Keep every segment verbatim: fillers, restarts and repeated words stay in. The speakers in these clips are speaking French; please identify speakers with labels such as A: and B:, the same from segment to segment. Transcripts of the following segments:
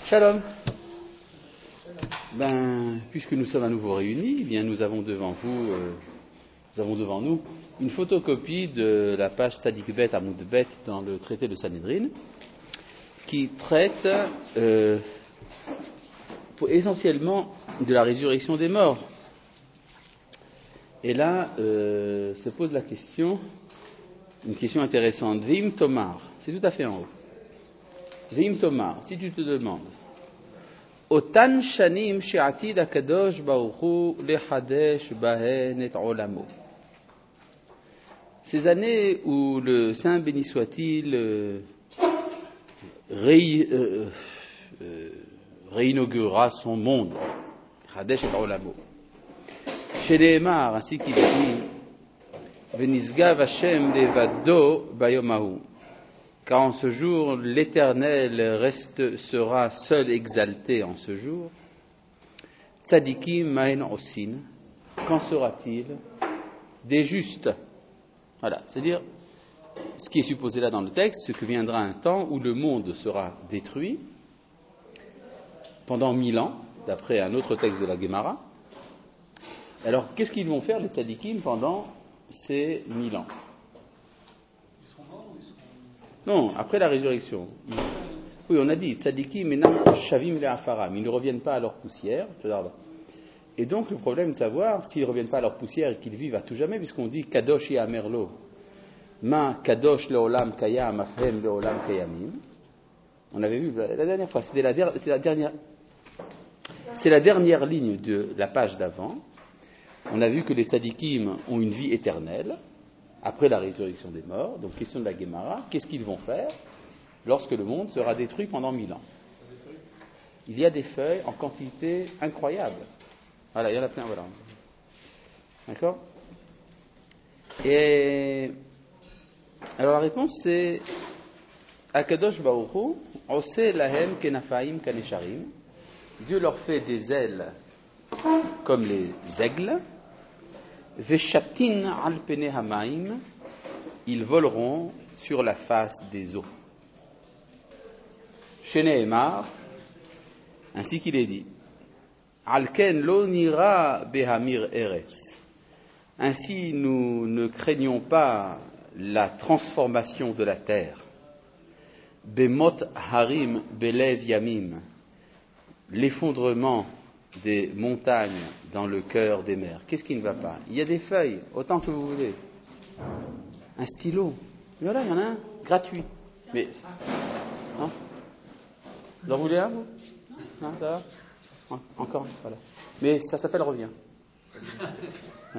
A: Shalom. Ben, puisque nous sommes à nouveau réunis, eh bien nous avons devant vous, euh, nous avons devant nous une photocopie de la page Tzadik Bet Amoud Bet dans le traité de Sanhedrin, qui traite euh, pour, essentiellement de la résurrection des morts. Et là, euh, se pose la question, une question intéressante. Veim Tomar, c'est tout à fait en haut. Veim Tomar, si tu te demandes, Otan shanim she'atid hakadosh baruch hu lechadesh bahen et olamo. Ces années où le Saint béni soit-il euh, ré, euh, euh, réinaugurera son monde, chadesh et olamo. Chez les Emar, ainsi qu'il dit, Venizgav Hashem levado bayomahu. Car en ce jour, l'Éternel reste, sera seul exalté en ce jour. Tzadikim mahen osin. Qu'en sera-t-il des justes? Voilà, c'est-à-dire, ce qui est supposé là dans le texte, c'est que viendra un temps où le monde sera détruit pendant mille ans, d'après un autre texte de la Gemara. Alors, qu'est-ce qu'ils vont faire, les tzadikim, pendant ces mille ans? Non, après la résurrection. Oui, on a dit, tzadikim menam shavim le'afaram. Ils ne reviennent pas à leur poussière. Et donc, le problème de savoir s'ils ne reviennent pas à leur poussière et qu'ils vivent à tout jamais, puisqu'on dit kadosh yamerlo, ma kadosh leolam kayam afhem leolam kayamim. On avait vu la dernière fois, c'était la, der, c'était la dernière, c'est la dernière ligne de la page d'avant. On a vu que les tzadikim ont une vie éternelle après la résurrection des morts. Donc, question de la Gemara, qu'est-ce qu'ils vont faire lorsque le monde sera détruit pendant mille ans? Il y a des feuilles en quantité incroyable. Voilà, il y en a plein, voilà. D'accord? Et alors la réponse c'est Akadosh Baruch Hu Ose lahem kenafaim kanesharim. Dieu leur fait des ailes comme les aigles. Veshatin al pene hamaim. Ils voleront sur la face des eaux. Shene Emar, ainsi qu'il est dit, Alken lo nira behamir eretz. Ainsi nous ne craignons pas la transformation de la terre. Bemot harim belev yamim. L'effondrement des montagnes dans le cœur des mers. Qu'est-ce qui ne va pas? Il y a des feuilles, autant que vous voulez. Un stylo. Et voilà, il y en a un, gratuit. Mais, hein? Vous en voulez un, vous? Non, ça va? En- Encore, voilà. Mais ça s'appelle revient. Ouais.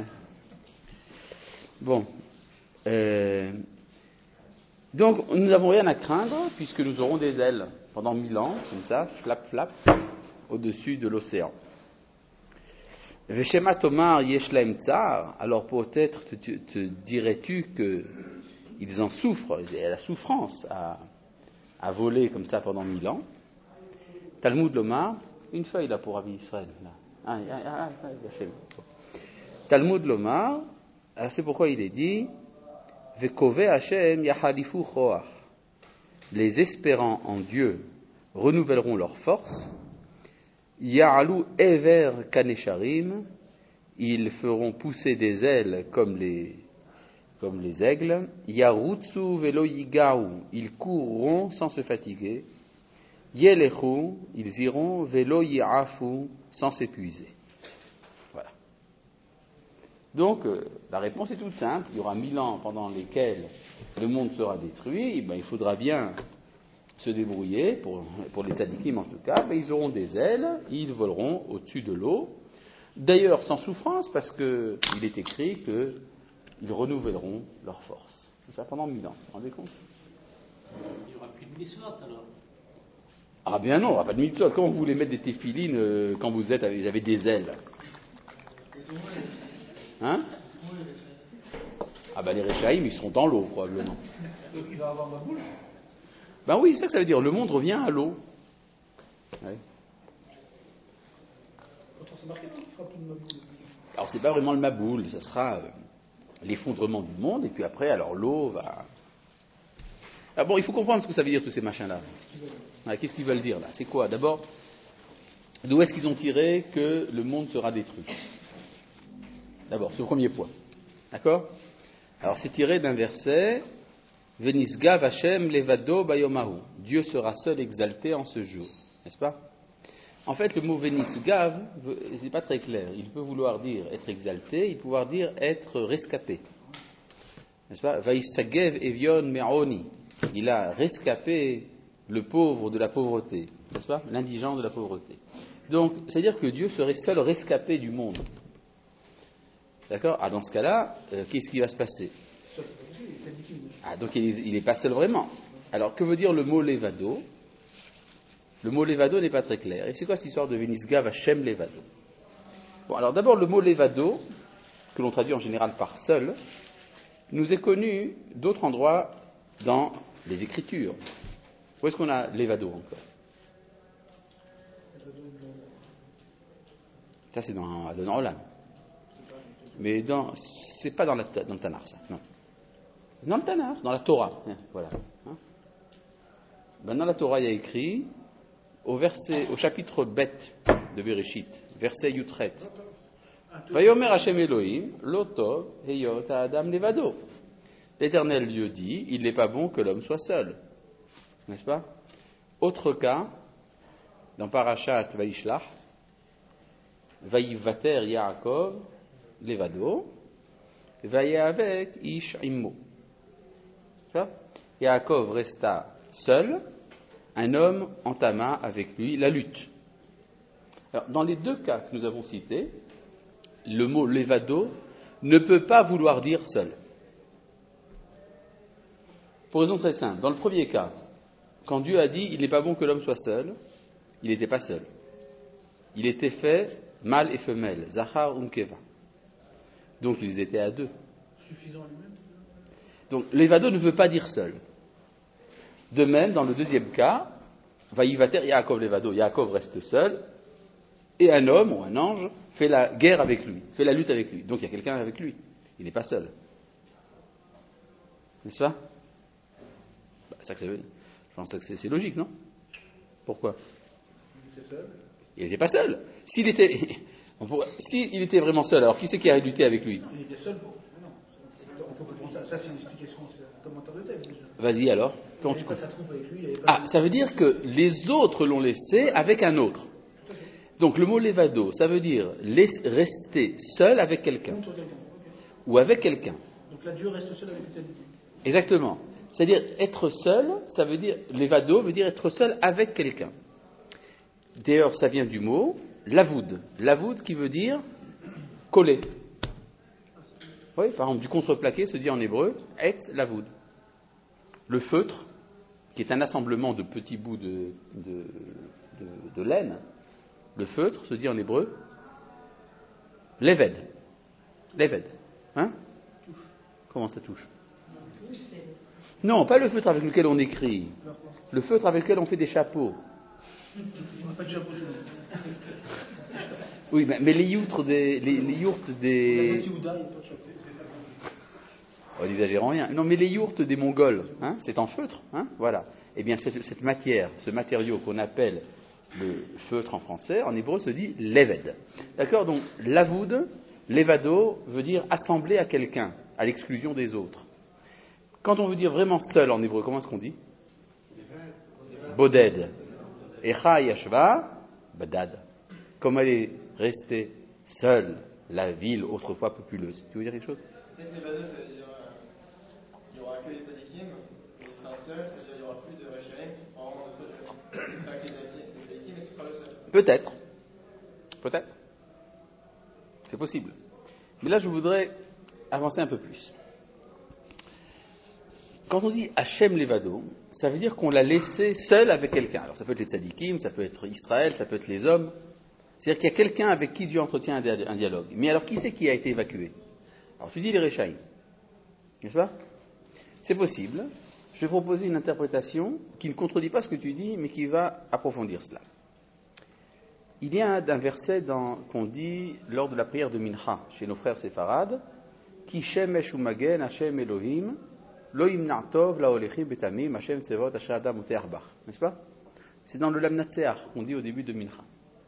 A: Bon. Euh, donc, nous n'avons rien à craindre, puisque nous aurons des ailes pendant mille ans, comme ça, flap, flap, au-dessus de l'océan. Veshema Tomar Yeshlaim Tsar, alors peut-être te, te, te dirais-tu qu'ils en souffrent, il y a la souffrance à, à voler comme ça pendant mille ans. Talmud Lomar, une feuille là pour Rabbi Israël. Là. Ah, ah, ah, ah, Talmud Lomar, c'est pourquoi il est dit Vekove Hashem Yahalifu Choach. Les espérants en Dieu renouvelleront leur force. Ya'alu ever kanesharim, ils feront pousser des ailes comme les, comme les aigles. Yarutsu velo yigaou, ils courront sans se fatiguer. Yelechu, ils iront velo yi'afu, sans s'épuiser. Voilà. Donc, euh, la réponse est toute simple. Il y aura mille ans pendant lesquels le monde sera détruit. Ben, il faudra bien se débrouiller, pour, pour les tzadikim en tout cas, ben ils auront des ailes, ils voleront au-dessus de l'eau, d'ailleurs sans souffrance, parce qu'il est écrit qu'ils renouvelleront leur force. Tout ça pendant mille ans, vous vous rendez compte?
B: Il n'y aura plus de mitzvot alors?
A: Ah bien non, il n'y aura pas de mitzvot. Comment vous voulez mettre des téphilines euh, quand vous êtes, vous avez des ailes? Hein? Ah ben les Réchaïm, ils seront dans l'eau probablement.
B: Donc il va avoir ma boule?
A: Ben oui, c'est ça que ça veut dire. Le monde revient à l'eau. Ouais.
B: C'est marqué qu'il fera plus de ma boule.
A: Alors c'est pas vraiment le Maboul, ça sera euh, l'effondrement du monde, et puis après, alors l'eau va... Ah bon, il faut comprendre ce que ça veut dire tous ces machins-là. Alors, qu'est-ce qu'ils veulent dire là? C'est quoi? D'abord, d'où est-ce qu'ils ont tiré que le monde sera détruit? D'abord, ce premier point. D'accord? Alors, c'est tiré d'un verset Venisgav Hashem levado bayomahu. Dieu sera seul exalté en ce jour. N'est-ce pas? En fait, le mot Venisgav, c'est pas très clair. Il peut vouloir dire être exalté, il peut vouloir dire être rescapé. N'est-ce pas? Vaïsagev evion me'oni. Il a rescapé le pauvre de la pauvreté. N'est-ce pas? L'indigent de la pauvreté. Donc, c'est-à-dire que Dieu serait seul rescapé du monde. D'accord? Ah, dans ce cas-là, euh, qu'est-ce qui va se passer? Ah, donc il n'est pas seul vraiment. Alors, que veut dire le mot levado? Le mot levado n'est pas très clair. Et c'est quoi cette histoire de Venisgav Hashem levado? Bon, alors d'abord, le mot levado, que l'on traduit en général par seul, nous est connu d'autres endroits dans les Écritures. Où est-ce qu'on a levado encore? Ça, c'est dans dans Olam. Mais dans, c'est pas dans, la, dans le Tanakh, ça, non. Dans le Tanakh, dans la Torah, voilà. Hein? Ben, dans la Torah, il y a écrit, au verset, au chapitre Bet de Bereshit, verset Yutret, Vayomer Hashem Elohim, Lotov Heyot Adam Levado. L'Éternel Dieu dit, il n'est pas bon que l'homme soit seul, n'est-ce pas? Autre cas, dans Parashat Vaishlach, Vayivater Yaakov Levado, Vaya avec Ish Immo. Yaakov resta seul, un homme entama avec lui la lutte. Alors, dans les deux cas que nous avons cités, le mot levado ne peut pas vouloir dire seul. Pour raison très simple. Dans le premier cas, quand Dieu a dit il n'est pas bon que l'homme soit seul, il n'était pas seul. Il était fait mâle et femelle, Zachar Unkeva. Donc ils étaient à deux.
B: Suffisant à lui-même.
A: Donc levado ne veut pas dire seul. De même, dans le deuxième cas, Vaïvater Yaakov levado, Yaakov reste seul, et un homme ou un ange fait la guerre avec lui, fait la lutte avec lui. Donc il y a quelqu'un avec lui. Il n'est pas seul. N'est-ce pas? Bah, ça que ça veut... Je pense que c'est, c'est logique, non? Pourquoi?
B: Il était seul.
A: Il n'était pas seul. S'il était... On pourrait... S'il était vraiment seul, alors qui c'est qui a lutté avec lui?
B: Il était seul pour. Non, on peut comprendre ça. Ça, c'est une explication, c'est un commentaire de texte. Déjà.
A: Vas-y alors.
B: Il n'avait pas sa troupe avec lui. Il avait pas
A: Ah, ça veut dire que les autres l'ont laissé avec un autre. Donc le mot levado, ça veut dire rester seul avec quelqu'un.
B: contre quelqu'un. Okay.
A: Ou avec quelqu'un.
B: Donc là, Dieu reste seul avec l'Éternel.
A: Exactement. C'est-à-dire être seul, ça veut dire, levado veut dire être seul avec quelqu'un. D'ailleurs, ça vient du mot lavoud. Lavoud qui veut dire coller. Oui, par exemple, du contreplaqué se dit en hébreu et lavoud. Le feutre, qui est un assemblement de petits bouts de, de, de, de laine, le feutre se dit en hébreu leved. Leved. Hein? Comment ça touche? Non, pas le feutre avec lequel on écrit. Le feutre avec lequel on fait des chapeaux.
B: On n'a pas de chapeau chez nous.
A: Oui, mais, mais les yourtes des... Les, les yourtes des... Oh, n'exagérons rien. Non, mais les yourtes des Mongols, hein, c'est en feutre, hein, voilà. Eh bien, cette, cette matière, ce matériau qu'on appelle le feutre en français, en hébreu se dit leved. D'accord? Donc, lavoud, levado, veut dire assembler à quelqu'un, à l'exclusion des autres. Quand on veut dire vraiment seul en hébreu, comment est-ce qu'on dit? Boded. Echa yashva, badad. Comme elle est restée seule, la ville autrefois populeuse. Tu veux dire quelque chose?
C: Peut-être les badeux, ça veut dire qu'il n'y aura que les tzadikim, et il sera seul, ça veut dire qu'il n'y aura plus de Rechaim, vraiment de feu, il sera avec les tzadikim, et ce sera le seul.
A: Peut-être. Peut-être. C'est possible. Mais là, je voudrais avancer un peu plus. Quand on dit Hachem Levado, ça veut dire qu'on l'a laissé seul avec quelqu'un. Alors ça peut être les tzadikim, ça peut être Israël, ça peut être les hommes. C'est-à-dire qu'il y a quelqu'un avec qui Dieu entretient un dialogue. Mais alors qui c'est qui a été évacué? Alors tu dis les Rechaim, n'est-ce pas? C'est possible. Je vais proposer une interprétation qui ne contredit pas ce que tu dis, mais qui va approfondir cela. Il y a un verset dans, qu'on dit lors de la prière de Mincha, chez nos frères séfarades, Ki shemesh umagen Hashem Elohim, lo imna'tov laolechim betamim Hashem tzevot asher adam utearbach. N'est-ce pas? C'est dans le Lamnatseach qu'on dit au début de Mincha.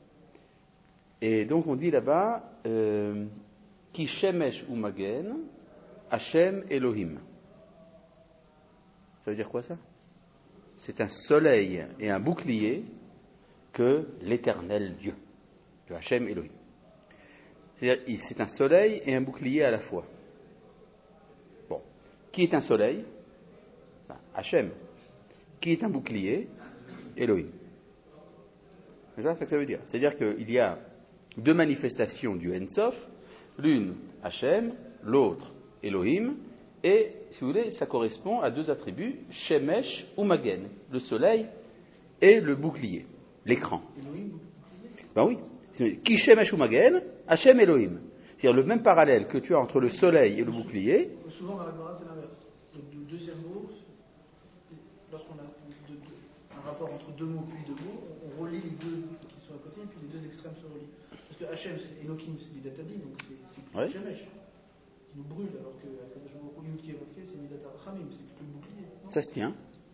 A: Et donc on dit là-bas euh, Ki shemesh umagen Hashem Elohim. Ça veut dire quoi ça? C'est un soleil et un bouclier que l'éternel Dieu, que Hashem Elohim. C'est-à-dire c'est un soleil et un bouclier à la fois. Bon, qui est un soleil? Enfin, Hashem. Qui est un bouclier? Elohim. C'est ça, c'est ça que ça veut dire. C'est-à-dire qu'il y a deux manifestations du Ensof, l'une Hashem, l'autre Elohim, et, si vous voulez, ça correspond à deux attributs, Shemesh ou Magen, le soleil et le bouclier, l'écran. Ben oui. Qui Shemesh ou Magen, Hashem Elohim. C'est-à-dire le même parallèle que tu as entre le soleil et le bouclier.
B: Souvent dans la Gemara, c'est l'inverse. Le deuxième mot, lorsqu'on a deux, deux, un rapport entre deux mots puis deux mots, on relie les deux qui sont à côté, et puis les deux extrêmes se relient. Parce que Hashem, c'est Elohim, c'est Midatadin, donc c'est, c'est
A: oui.
B: Shemesh, qui nous brûle, alors que Yud qui est évoqué, c'est Midatachamim, c'est plus le bouclier. Non,
A: ça se tient.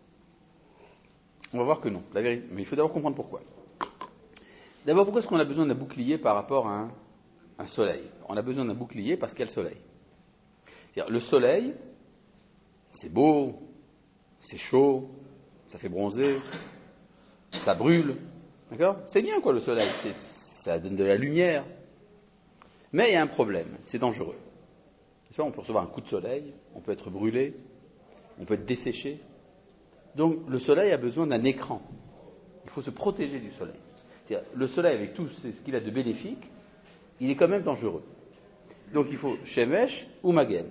A: On va voir que non, la vérité. Mais il faut d'abord comprendre pourquoi. D'abord, pourquoi est-ce qu'on a besoin d'un bouclier par rapport à un, un soleil? On a besoin d'un bouclier parce qu'il y a le soleil. C'est-à-dire, le soleil, c'est beau, c'est chaud, ça fait bronzer, ça brûle, d'accord? C'est bien quoi le soleil, c'est, ça donne de la lumière. Mais il y a un problème, c'est dangereux. On peut recevoir un coup de soleil, on peut être brûlé, on peut être desséché. Donc le soleil a besoin d'un écran. Il faut se protéger du soleil. C'est-à-dire, le soleil, avec tout ce qu'il a de bénéfique, il est quand même dangereux. Donc il faut Shemesh ou Magen.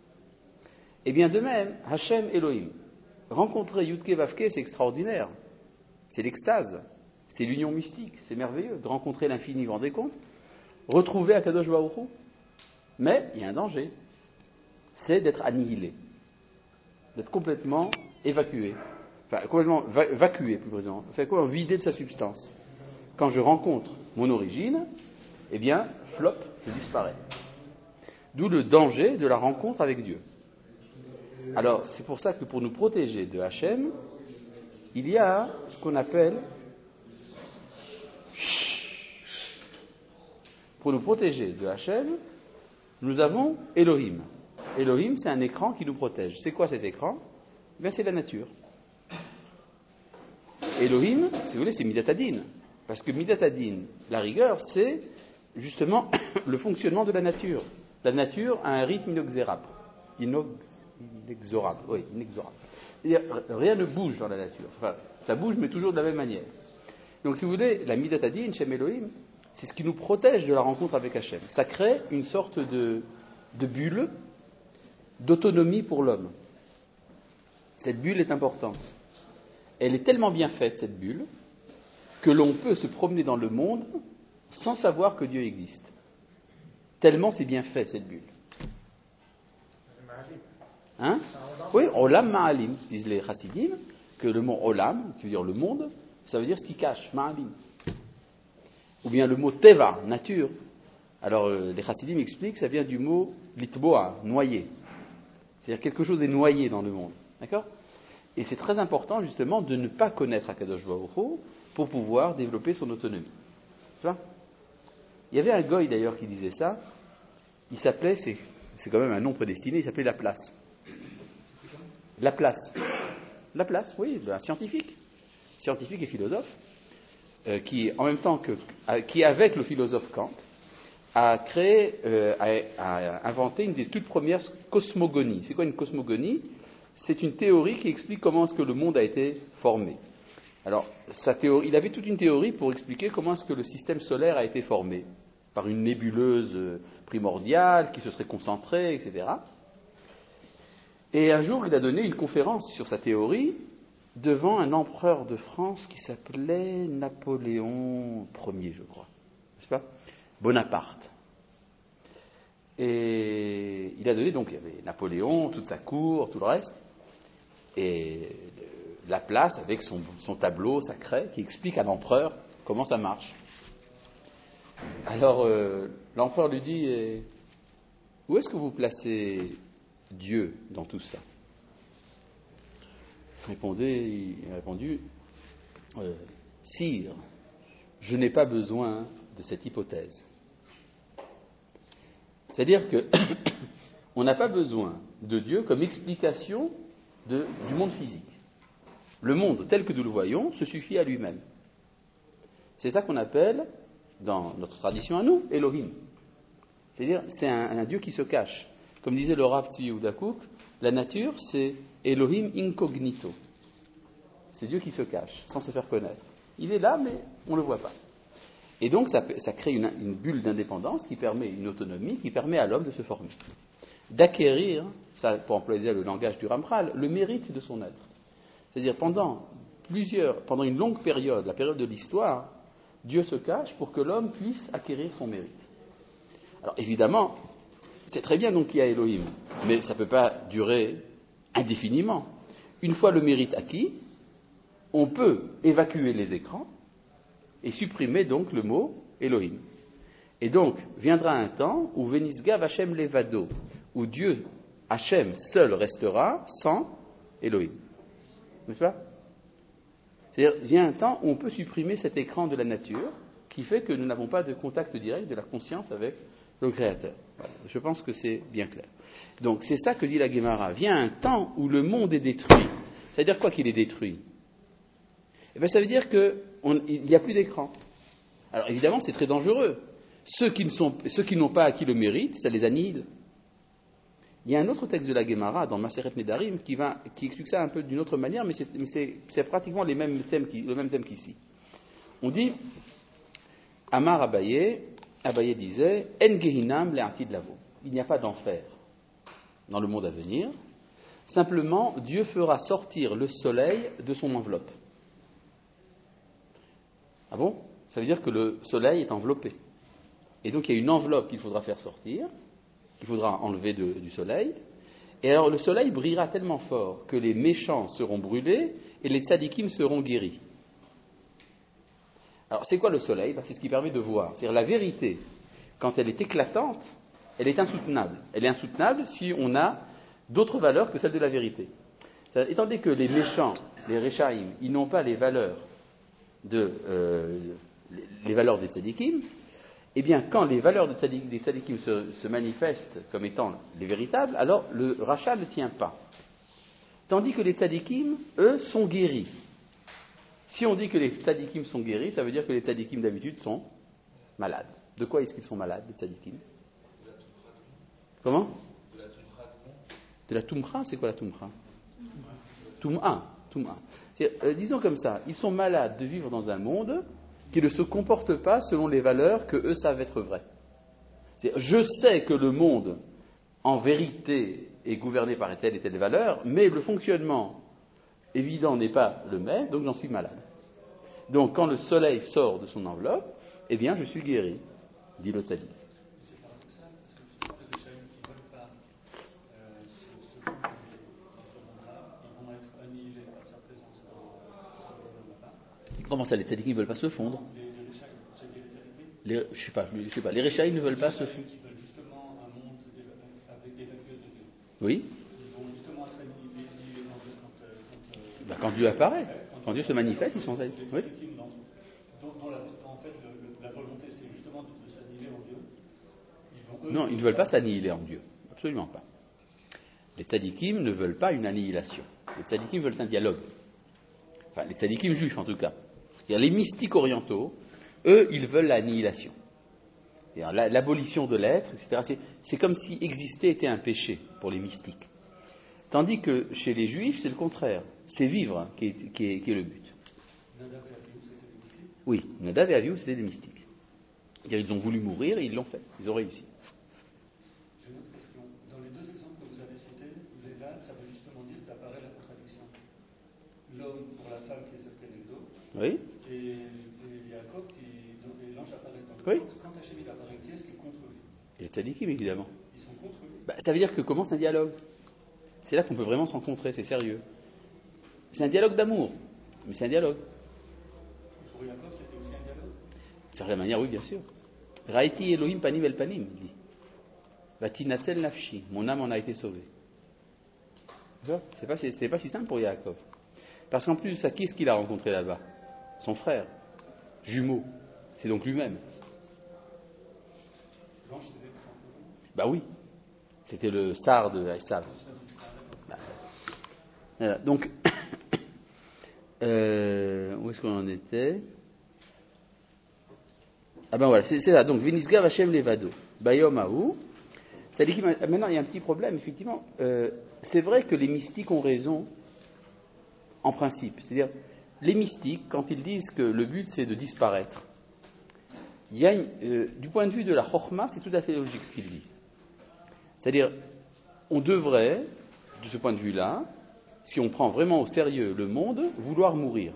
A: Et bien de même, Hashem Elohim. Rencontrer Yudke Vavke, c'est extraordinaire. C'est l'extase. C'est l'union mystique. C'est merveilleux de rencontrer l'infini, vous vous rendez compte? Retrouver Akadosh Baruch Hu. Mais il y a un danger. C'est d'être annihilé. D'être complètement évacué. Enfin, complètement va- vacué, plus précisément. Fait quoi? Vidé de sa substance. Quand je rencontre mon origine, eh bien, flop, je disparais. D'où le danger de la rencontre avec Dieu. Alors, c'est pour ça que pour nous protéger de Hachem, il y a ce qu'on appelle... Pour nous protéger de Hachem, nous avons Elohim. Elohim, c'est un écran qui nous protège. C'est quoi cet écran? Eh bien, c'est la nature. Elohim, si vous voulez, c'est Midatadin. Parce que Midatadin, la rigueur, c'est justement le fonctionnement de la nature. La nature a un rythme inexorable. Inexorable, oui, inexorable. C'est-à-dire, rien ne bouge dans la nature. Enfin, ça bouge, mais toujours de la même manière. Donc, si vous voulez, la Midatadin, Shem Elohim, c'est ce qui nous protège de la rencontre avec Hachem. Ça crée une sorte de, de bulle d'autonomie pour l'homme. Cette bulle est importante. Elle est tellement bien faite, cette bulle, que l'on peut se promener dans le monde sans savoir que Dieu existe. Tellement c'est bien fait, cette bulle. Hein? Oui, Olam Ma'alim, disent les Chassidim, que le mot Olam, qui veut dire le monde, ça veut dire ce qui cache, Ma'alim. Ou bien le mot Teva, nature. Alors les Chassidim expliquent que ça vient du mot Litboa, noyer. C'est-à-dire quelque chose est noyé dans le monde. D'accord? Et c'est très important justement de ne pas connaître Akadosh Baruch Hu pour pouvoir développer son autonomie. Tu vois? Il y avait un goy d'ailleurs qui disait ça. Il s'appelait, c'est, c'est quand même un nom prédestiné, il s'appelait Laplace. Laplace. Laplace, oui, un scientifique. Scientifique et philosophe. Euh, qui, en même temps que, qui avec le philosophe Kant, a créé, euh, a, a inventé une des toutes premières cosmogonies. C'est quoi une cosmogonie? C'est une théorie qui explique comment est-ce que le monde a été formé. Alors, sa théorie, il avait toute une théorie pour expliquer comment est-ce que le système solaire a été formé par une nébuleuse primordiale qui se serait concentrée, et cetera. Et un jour, il a donné une conférence sur sa théorie devant un empereur de France qui s'appelait Napoléon Ier, je crois. N'est-ce pas? Bonaparte. Et il a donné, donc, il y avait Napoléon, toute sa cour, tout le reste, et Laplace avec son, son tableau sacré qui explique à l'empereur comment ça marche. Alors, euh, l'empereur lui dit, eh, où est-ce que vous placez Dieu dans tout ça? Il répondait, il a répondu, euh, Sire, je n'ai pas besoin de cette hypothèse. C'est-à-dire que on n'a pas besoin de Dieu comme explication de, du monde physique. Le monde tel que nous le voyons se suffit à lui-même. C'est ça qu'on appelle, dans notre tradition à nous, Elohim. C'est-à-dire, c'est un, un Dieu qui se cache. Comme disait le Rav Tzvi Yehuda Kook, la nature, c'est Elohim incognito. C'est Dieu qui se cache, sans se faire connaître. Il est là, mais on ne le voit pas. Et donc, ça, ça crée une, une bulle d'indépendance qui permet une autonomie, qui permet à l'homme de se former. D'acquérir, ça, pour employer le langage du Ramchal, le mérite de son être. C'est-à-dire, pendant plusieurs, pendant une longue période, la période de l'histoire, Dieu se cache pour que l'homme puisse acquérir son mérite. Alors, évidemment, c'est très bien donc qu'il y a Elohim, mais ça ne peut pas durer indéfiniment. Une fois le mérite acquis, on peut évacuer les écrans et supprimer donc le mot Elohim. Et donc, viendra un temps où Venisgav Hashem Levado, où Dieu, Hashem, seul restera sans Elohim. N'est-ce pas? C'est-à-dire, il y a un temps où on peut supprimer cet écran de la nature qui fait que nous n'avons pas de contact direct de la conscience avec le Créateur. Voilà. Je pense que c'est bien clair. Donc, c'est ça que dit la Gemara. Vient un temps où le monde est détruit. C'est-à-dire quoi qu'il est détruit? Eh bien, ça veut dire qu'il n'y a plus d'écran. Alors, évidemment, c'est très dangereux. Ceux qui, ne sont, ceux qui n'ont pas acquis le mérite, ça les annihile. Il y a un autre texte de la Gemara dans Maseret Nedarim qui, va, qui explique ça un peu d'une autre manière, mais c'est, mais c'est, c'est pratiquement les mêmes thèmes qui, le même thème qu'ici. On dit, Amar Abaye, Abaye disait, En Gehinam le'atid lavo. Il n'y a pas d'enfer dans le monde à venir. Simplement, Dieu fera sortir le soleil de son enveloppe. Ah bon? Ça veut dire que le soleil est enveloppé. Et donc il y a une enveloppe qu'il faudra faire sortir, qu'il faudra enlever de, du soleil. Et alors le soleil brillera tellement fort que les méchants seront brûlés et les tzadikim seront guéris. Alors c'est quoi le soleil? Ben, c'est ce qui permet de voir. C'est-à-dire la vérité, quand elle est éclatante, elle est insoutenable. Elle est insoutenable si on a d'autres valeurs que celles de la vérité. C'est-à-dire, étant donné que les méchants, les Rechaïm, ils n'ont pas les valeurs de, euh, les valeurs des tzadikim, eh bien, quand les valeurs des tzadikim, des tzadikim se, se manifestent comme étant les véritables, alors le rachat ne tient pas. Tandis que les tzadikim, eux, sont guéris. Si on dit que les tzadikim sont guéris, ça veut dire que les tzadikim d'habitude sont malades. De quoi est-ce qu'ils sont malades, les tzadikim? Comment? De la tumra. C'est quoi la tumra? Tum'a. Tum'a. Euh, disons comme ça, ils sont malades de vivre dans un monde qui ne se comporte pas selon les valeurs que eux savent être vraies. C'est-à-dire, je sais que le monde, en vérité, est gouverné par telle et telle valeur, mais le fonctionnement évident n'est pas le même, donc j'en suis malade. Donc quand le soleil sort de son enveloppe, eh bien je suis guéri, dit le tzaddik.
D: C'est paradoxal, parce que je sais que les Shaïm qui ne veulent pas euh, ce, ce monde là ils vont être annihilés par sa présence dans le pas.
A: Comment ça, les tzaddikim ne veulent pas se fondre?
D: Les, les Shaïm, c'est des tzaddikim
A: les, Je ne sais pas, je sais pas. Les Rechaïm ne veulent pas se fondre.
D: qui veulent justement un monde avec évacué de Dieu.
A: Oui.
D: Ils vont justement être annihilés dans Dieu quand, quand, euh,
A: ben, quand Dieu apparaît, quand, quand Dieu se manifeste, ils sont annihilés. Oui.
D: Dont, dont la, en fait, le, le, la volonté, c'est justement de, de s'annihiler en Dieu. Ils vont, eux,
A: non, ils ne veulent pas s'annihiler en Dieu. Absolument pas. Les tzadikim ne veulent pas une annihilation. Les tzadikim veulent un dialogue. Enfin, les tzadikim juifs, en tout cas. C'est-à-dire, les mystiques orientaux, eux, ils veulent l'annihilation. C'est-à-dire, l'abolition de l'être, et cetera. C'est, c'est comme si exister était un péché pour les mystiques. Tandis que chez les juifs, c'est le contraire. C'est vivre hein, qui, est, qui, est, qui est le but. Oui, Nadav et Avihu, c'était des mystiques. C'est-à-dire, ils ont voulu mourir et ils l'ont fait. Ils ont réussi.
D: J'ai une autre question. Dans les deux exemples que vous avez cités, les vagues, ça veut justement dire qu'apparaît la contradiction. L'homme pour la femme qui est s'appelle Egdo,
A: oui.
D: et, et Yaakov qui, donc, et l'ange apparaît dans le
A: oui.
D: monde. Quand Hachem il apparaît, qui est-ce qui est contre lui?
A: Et les tzadikim, évidemment.
D: Ils sont contre lui.
A: Bah, ça veut dire que commence un dialogue. C'est là qu'on peut vraiment se rencontrer, c'est sérieux. C'est un dialogue d'amour, mais c'est un dialogue.
D: Pour Yaakov, c'était aussi un dialogue?
A: De certaine manière, oui, bien sûr. Raïti Elohim panim el panim, dit. Vatinatzel nafshi, mon âme en a été sauvée. C'est pas, c'est pas si simple pour Yaakov. Parce qu'en plus de ça, qui est-ce qu'il a rencontré là-bas? Son frère. jumeaux. C'est donc lui-même. Bah oui, c'était le sar de Esav. Bah, voilà. Donc, euh, où est-ce qu'on en était? Ah ben voilà, c'est, c'est là. Donc, Vinisgav Hashem Levado. Bayom Aou. Maintenant, il y a un petit problème, effectivement. Euh, c'est vrai que les mystiques ont raison, en principe. C'est-à-dire, les mystiques, quand ils disent que le but c'est de disparaître, il y a, euh, du point de vue de la Chokhma, c'est tout à fait logique ce qu'ils disent. C'est-à-dire, on devrait, de ce point de vue-là, si on prend vraiment au sérieux le monde, vouloir mourir.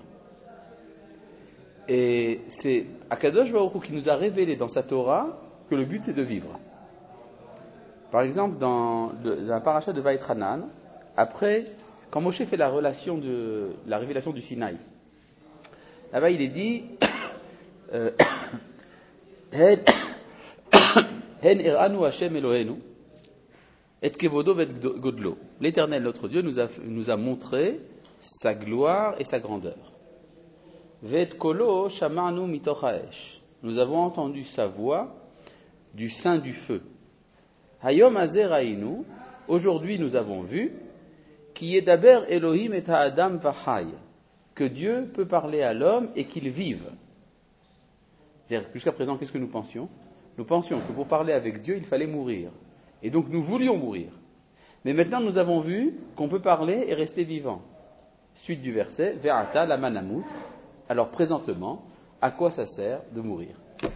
A: Et c'est Akadosh Baruch Hu qui nous a révélé dans sa Torah que le but c'est de vivre. Par exemple, dans le, la paracha de Vaïtranan, après, quand Moshe fait la, relation de, la révélation du Sinaï, là-bas il est dit euh, Hen eranu Hashem Elohenu et kevodo vet godlo. L'Éternel, notre Dieu, nous a, nous a montré sa gloire et sa grandeur. Vet kolo shamanu mitoch haesh. Nous avons entendu sa voix du sein du feu. Hayom azer hainu. Aujourd'hui, nous avons vu qui est d'abord Elohim et Adam vachai, que Dieu peut parler à l'homme et qu'il vive. C'est-à-dire, jusqu'à présent, qu'est-ce que nous pensions? Nous pensions que pour parler avec Dieu, il fallait mourir. Et donc, nous voulions mourir. Mais maintenant, nous avons vu qu'on peut parler et rester vivant. Suite du verset, Ve'ata la manamut. Alors, présentement, à quoi ça sert de mourir?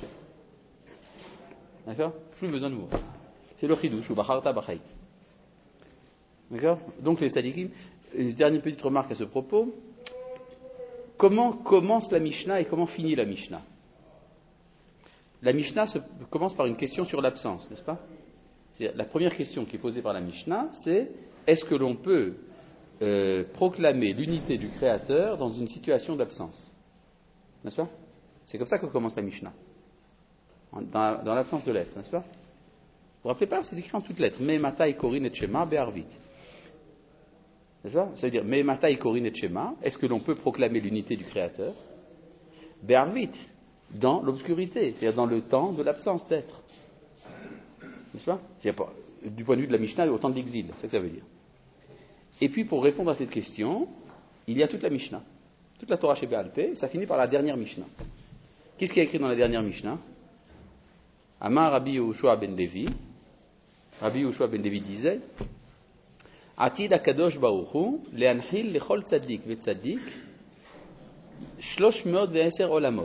A: D'accord? Plus besoin de mourir. C'est le chidouche, ou bacharta bachai. D'accord? Donc, les tzadikim, une dernière petite remarque à ce propos. Comment commence la Mishnah et comment finit la Mishnah? La Mishnah se, commence par une question sur l'absence, n'est-ce pas? C'est, la première question qui est posée par la Mishnah, c'est est-ce que l'on peut euh, proclamer l'unité du Créateur dans une situation d'absence? N'est-ce pas? C'est comme ça que commence la Mishnah. Dans, dans l'absence de l'être, n'est-ce pas? Vous vous rappelez pas? C'est écrit en toutes lettres. Me matai korin et shema be'arvit. N'est-ce pas? Ça veut dire Me matai korin et shema. Est-ce que l'on peut proclamer l'unité du Créateur? Be'arvit. Dans l'obscurité, c'est-à-dire dans le temps de l'absence d'être. N'est-ce pas? C'est pas du point de vue de la Mishnah, au temps de l'exil, c'est ça que ça veut dire. Et puis, pour répondre à cette question, il y a toute la Mishnah. Toute la Torah chez Be'al Peh, ça finit par la dernière Mishnah. Qu'est-ce qui est écrit dans la dernière Mishnah? Amar Rabbi Yehoshua ben Levi. Rabbi Yehoshua ben Levi disait Atid HaKadosh Baruch Hu le'anchil lechol tzadik ve'tzadik shlosh meot ve'eser olamot.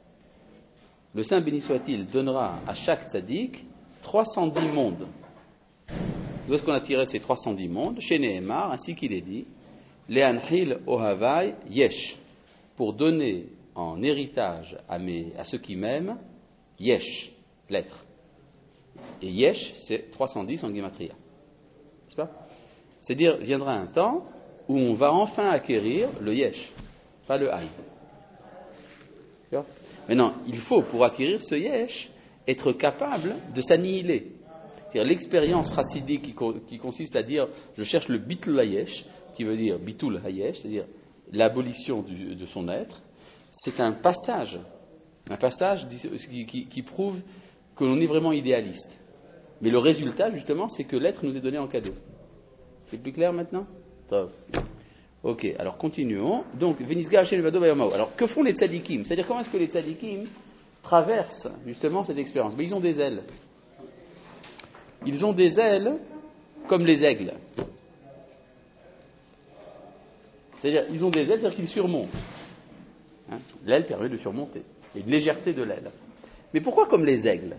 A: Le Saint béni soit-il donnera à chaque tzaddik trois cent dix mondes. D'où est-ce qu'on a tiré ces trois cent dix mondes? Chez Nehemar, ainsi qu'il est dit, Le'anchil ohavai yesh, pour donner en héritage à, mes, à ceux qui m'aiment, yesh, l'être. Et yesh, c'est trois cent dix en gematria. N'est-ce pas? C'est-à-dire, viendra un temps où on va enfin acquérir le yesh, pas le hay. D'accord? Maintenant, il faut, pour acquérir ce yesh, être capable de s'annihiler. C'est-à-dire l'expérience chassidique qui, co- qui consiste à dire je cherche le bitul hayesh, qui veut dire bitul hayesh, c'est-à-dire l'abolition du, de son être, c'est un passage, un passage qui, qui, qui prouve que l'on est vraiment idéaliste. Mais le résultat, justement, c'est que l'être nous est donné en cadeau. C'est plus clair maintenant? Top. Ok, alors continuons. Donc, Venisga Hashem Levado Bayamao. Alors, que font les tzadikim? C'est-à-dire, comment est-ce que les tzadikim traversent justement cette expérience? Mais ils ont des ailes. Ils ont des ailes comme les aigles. C'est-à-dire, ils ont des ailes, c'est-à-dire qu'ils surmontent. Hein? L'aile permet de surmonter. Il y a une légèreté de l'aile. Mais pourquoi comme les aigles?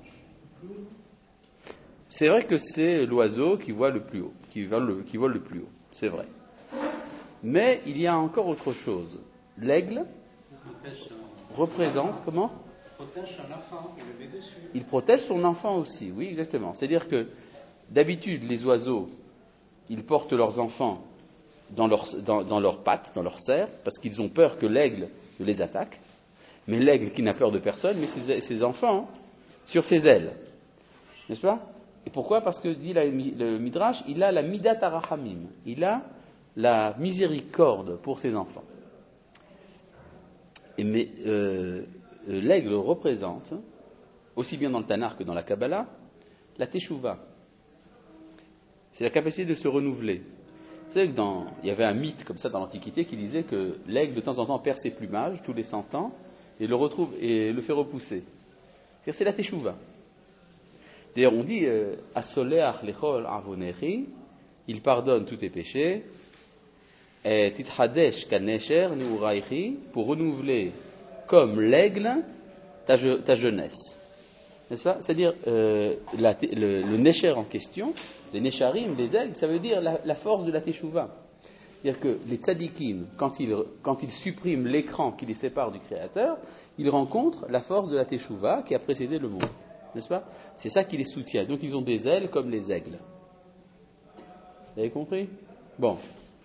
A: C'est vrai que c'est l'oiseau qui voit le plus haut, qui vole le, qui vole le plus haut. C'est vrai. Mais il y a encore autre chose. L'aigle représente, comment?
D: Il protège son enfant, il le met dessus.
A: Il protège son enfant aussi, oui, exactement. C'est-à-dire que, d'habitude, les oiseaux, ils portent leurs enfants dans, leur, dans, dans leurs pattes, dans leurs serres, parce qu'ils ont peur que l'aigle ne les attaque. Mais l'aigle qui n'a peur de personne, met ses, ses enfants sur ses ailes. N'est-ce pas? Et pourquoi? Parce que, dit la, le Midrash, il a la midat arachamim. Il a la miséricorde pour ses enfants. Et mais euh, l'aigle représente, aussi bien dans le Tanakh que dans la Kabbalah, la Teshuvah. C'est la capacité de se renouveler. Vous savez que dans, il y avait un mythe comme ça dans l'Antiquité qui disait que l'aigle de temps en temps perd ses plumages tous les cent ans et le retrouve et le fait repousser. C'est-à-dire, c'est la Teshuvah. D'ailleurs, on dit Asoleach lechol avonechi, il pardonne tous tes péchés, et tithadesh kanesher neuraichi, pour renouveler comme l'aigle ta, ta jeunesse. N'est-ce pas? C'est-à-dire, euh, la, le, le Nesher en question, les Nesharim, les aigles, ça veut dire la, la force de la Teshuvah. C'est-à-dire que les tzadikim, quand ils, quand ils suppriment l'écran qui les sépare du Créateur, ils rencontrent la force de la Teshuvah qui a précédé le monde. N'est-ce pas? C'est ça qui les soutient. Donc ils ont des ailes comme les aigles. Vous avez compris? Bon.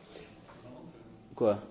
A: Quoi?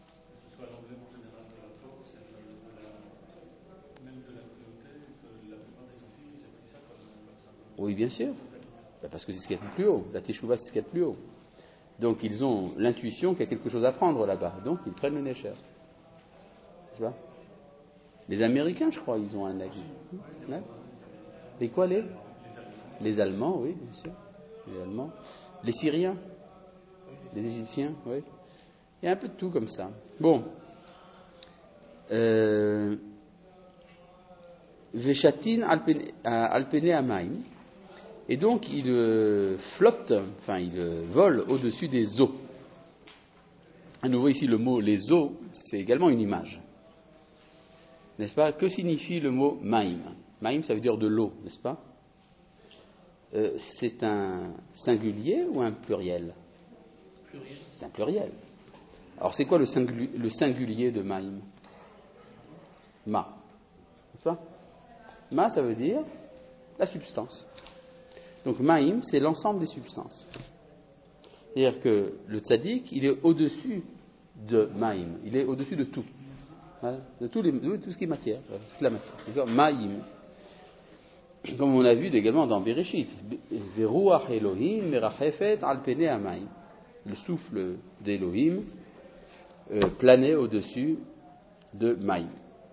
A: Oui, bien sûr. Parce que c'est ce qu'il y a de plus haut. La Teshuvah, c'est ce qu'il y a de plus haut. Donc ils ont l'intuition qu'il y a quelque chose à prendre là-bas. Donc ils prennent le Nesher. C'est ça? Les Américains, je crois, ils ont un aigle. Ouais. Et quoi les Les Allemands, oui, bien sûr. Les Allemands. Les Syriens. Les Égyptiens, oui. Il y a un peu de tout comme ça. Bon. Veshatin alpene amaim. Et donc, il euh, flotte, enfin, il euh, vole au-dessus des eaux. À nouveau, ici, le mot les eaux, c'est également une image. N'est-ce pas? Que signifie le mot maïm? Maïm, ça veut dire de l'eau, n'est-ce pas? euh, C'est un singulier ou un pluriel?
B: Pluriel.
A: C'est un pluriel. Alors, c'est quoi le, singuli- le singulier de maïm? Ma. N'est-ce pas? Ma, ça veut dire la substance. Donc, maïm, c'est l'ensemble des substances. C'est-à-dire que le tzaddik, il est au-dessus de maïm. Il est au-dessus de tout. Voilà. De tout, les, de tout ce qui est matière. Toute la matière. Maïm. Comme on a vu également dans Bereshit. Veruach Elohim merachefet al pene amaim. Le souffle d'Elohim euh, planait au-dessus de maïm.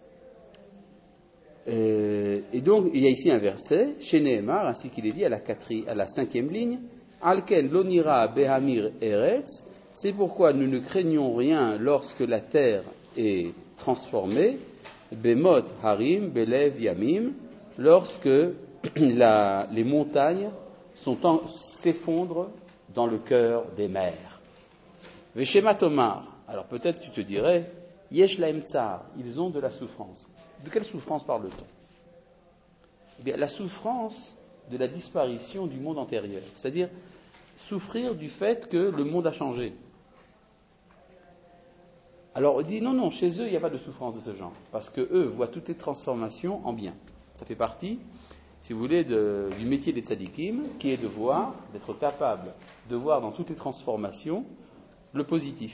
A: Euh, et donc, il y a ici un verset, chez Nehemar, ainsi qu'il est dit à la, quatri, à la cinquième ligne, Alken lonira behamir eretz, c'est pourquoi nous ne craignons rien lorsque la terre est transformée, bemot harim belev yamim, lorsque la, les montagnes sont en, s'effondrent dans le cœur des mers. Veshema Tomar, alors peut-être tu te dirais, yesh laem tsar, ils ont de la souffrance. De quelle souffrance parle-t-on? Eh bien, la souffrance de la disparition du monde antérieur. C'est-à-dire, souffrir du fait que le monde a changé. Alors, on dit, non, non, chez eux, il n'y a pas de souffrance de ce genre. Parce qu'eux voient toutes les transformations en bien. Ça fait partie, si vous voulez, de, du métier des tzadikim, qui est de voir, d'être capable de voir dans toutes les transformations le positif.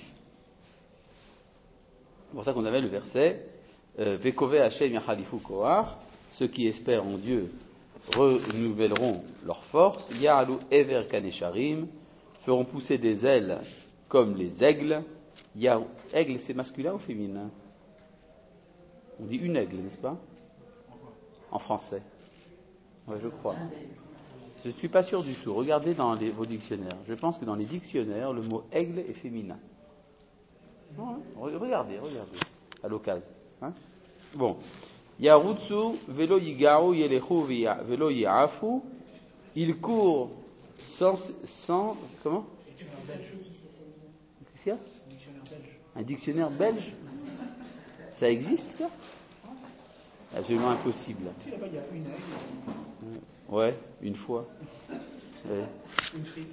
A: C'est pour ça qu'on avait le verset Vekove Hashem Yachalifu Koach, ceux qui espèrent en Dieu renouvelleront leur force, Ya'alu Ever Kanesharim, feront pousser des ailes comme les aigles. Ya, aigle, c'est masculin ou féminin? On dit une aigle, n'est-ce pas? En français. Oui, je crois. Je ne suis pas sûr du tout. Regardez dans les, vos dictionnaires. Je pense que dans les dictionnaires, le mot aigle est féminin. Non, hein? Regardez, regardez, à l'occasion. Hein? Bon. Yarutsu velo yigaru yelechu velo yafu. Il court sans, sans comment? Qu'est-ce qu'il y a? Un dictionnaire belge? Ça existe, ça? Absolument impossible.
B: Si là-bas il y a une aigle.
A: Ouais, une fois. Ouais.
B: Une frite.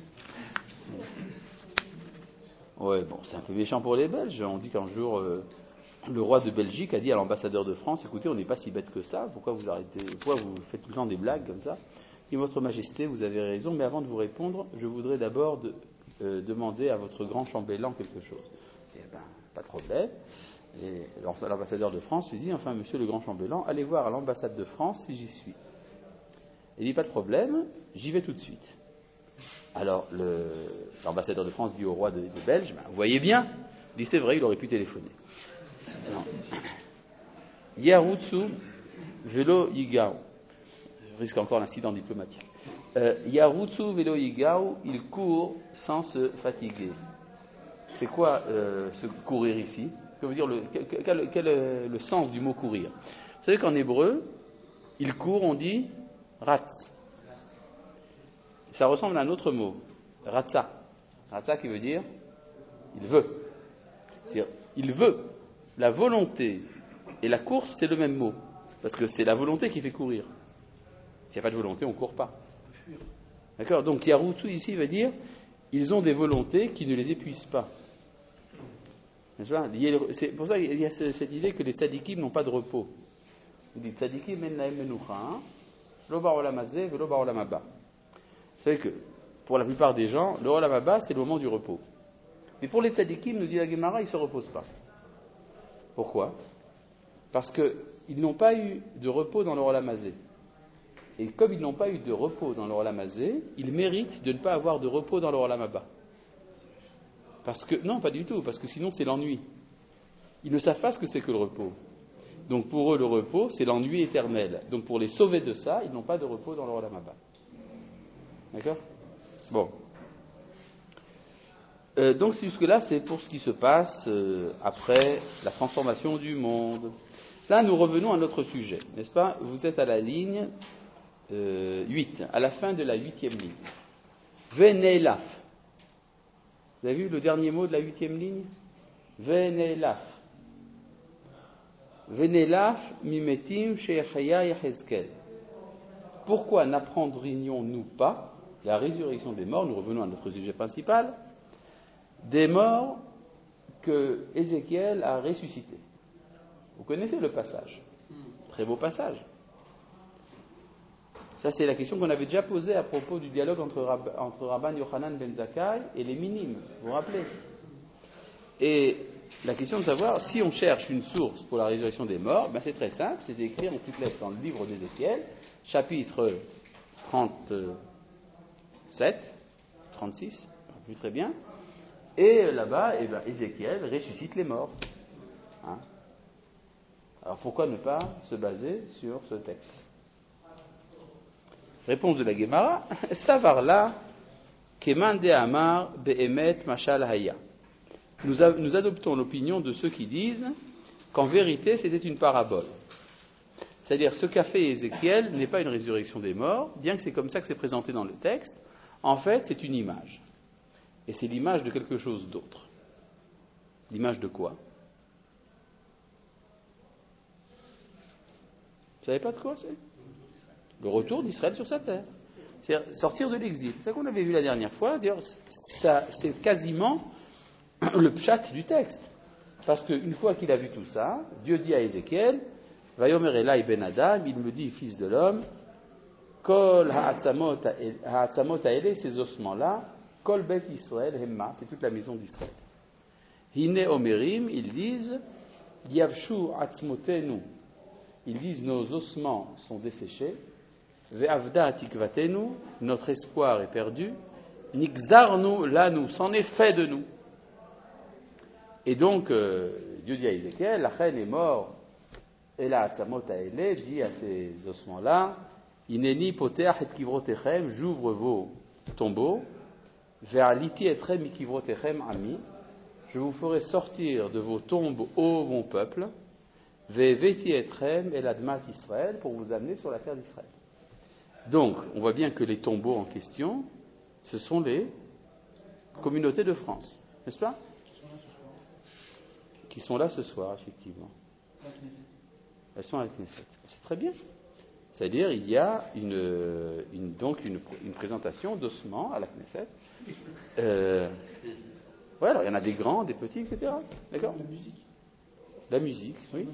A: Ouais, bon, c'est un peu méchant pour les Belges. On dit qu'un jour, euh, le roi de Belgique a dit à l'ambassadeur de France, écoutez, on n'est pas si bête que ça, pourquoi vous arrêtez, pourquoi vous faites tout le temps des blagues comme ça? Et votre Majesté, vous avez raison, mais avant de vous répondre, je voudrais d'abord de, euh, demander à votre grand chambellan quelque chose. Eh ben, pas de problème. Et l'ambassadeur de France lui dit, enfin, monsieur le grand chambellan, allez voir à l'ambassade de France si j'y suis. Il dit, pas de problème, j'y vais tout de suite. Alors, le, l'ambassadeur de France dit au roi des de Belges, ben, vous voyez bien? Il dit, c'est vrai, il aurait pu téléphoner. Non. Yarutsu velo yigao. Je risque encore l'incident diplomatique. Euh, Yarutsu velo yigao, il court sans se fatiguer. C'est quoi euh, ce courir ici? Que veut dire le, quel, quel, quel est le sens du mot courir? Vous savez qu'en hébreu, il court, on dit ratz. Ça ressemble à un autre mot, ratza. Ratza qui veut dire il veut. C'est-à-dire, il veut. La volonté et la course, c'est le même mot. Parce que c'est la volonté qui fait courir. S'il n'y a pas de volonté, on ne court pas. D'accord? Donc Yarutsu ici veut dire ils ont des volontés qui ne les épuisent pas. C'est pour ça qu'il y a cette idée que les tzadikim n'ont pas de repos. On dit tzadikim en lahem menucha, lo ba'olam hazeh velo ba'olam haba. Vous savez que pour la plupart des gens, le olam haba c'est le moment du repos. Mais pour les tzadikim, nous dit la Gemara, ils ne se reposent pas. Pourquoi? Parce qu'ils n'ont pas eu de repos dans le olam hazeh. Et comme ils n'ont pas eu de repos dans le olam hazeh, ils méritent de ne pas avoir de repos dans le olam haba. Parce que, non, pas du tout, parce que sinon c'est l'ennui. Ils ne savent pas ce que c'est que le repos. Donc pour eux, le repos, c'est l'ennui éternel. Donc pour les sauver de ça, ils n'ont pas de repos dans le olam haba. D'accord? Bon. Euh, donc jusque-là, c'est pour ce qui se passe euh, après la transformation du monde. Là, nous revenons à notre sujet, n'est-ce pas? Vous êtes à la ligne euh, huit, à la fin de la huitième ligne. Venelaf. Vous avez vu le dernier mot de la huitième ligne? Venelaf. Venelaf mimetim she'echaya yechezkel. Pourquoi n'apprendrions-nous pas la résurrection des morts? Nous revenons à notre sujet principal. Des morts que Ézéchiel a ressuscités. Vous connaissez le passage? Très beau passage. Ça, c'est la question qu'on avait déjà posée à propos du dialogue entre, Rab, entre Rabban Yochanan ben Zakkai et les minimes. Vous vous rappelez? Et la question de savoir si on cherche une source pour la résurrection des morts, ben c'est très simple, c'est écrit en toutes lettres dans le livre d'Ézéchiel, chapitre trente-sept, trente-six, plus très bien. Et là-bas, eh ben, Ézéchiel ressuscite les morts. Hein? Alors pourquoi ne pas se baser sur ce texte? Réponse de la Gemara, Savarla, Keman de Amar, Behemet, Mashal Haya. Nous, a, nous adoptons l'opinion de ceux qui disent qu'en vérité c'était une parabole. C'est-à-dire ce qu'a fait Ézéchiel n'est pas une résurrection des morts, bien que c'est comme ça que c'est présenté dans le texte. En fait, c'est une image. Et c'est l'image de quelque chose d'autre. L'image de quoi? Vous savez pas de quoi c'est? Le retour d'Israël sur sa terre. C'est-à-dire sortir de l'exil. C'est ça qu'on avait vu la dernière fois. D'ailleurs, ça, c'est quasiment le pshat du texte. Parce qu'une fois qu'il a vu tout ça, Dieu dit à Ézéchiel, Vayomer Elai ben Adam, il me dit, fils de l'homme, Kol ha'atzamot ha'ele, ces ossements-là, Kol bet Israël hemma, c'est toute la maison d'Israël. Hine omerim, ils disent, Yavshu atzmotenu, ils disent, nos ossements sont desséchés, Ve'avda atikvatenu, notre espoir est perdu, Nixarnu lanu, c'en est fait de nous. Et donc, euh, Dieu dit à Ézéchiel, la reine est mort, et la Hatzamot Haele dit à ces ossements-là, Ineni poteach et kivrotechem, j'ouvre vos tombeaux, ve'aliti etrem ikivrotechem ami, je vous ferai sortir de vos tombes, ô mon peuple, ve'veti etrem el admat Israël, pour vous amener sur la terre d'Israël. Donc, on voit bien que les tombeaux en question, ce sont les communautés de France, n'est-ce pas? Qui sont là ce soir, effectivement. Elles sont à la Knesset. C'est très bien. C'est-à-dire, il y a une, une, donc une, une présentation d'ossements à la Knesset. Euh, ouais, alors il y en a des grands, des petits, et cetera. D'accord?
B: La musique.
A: La musique, oui.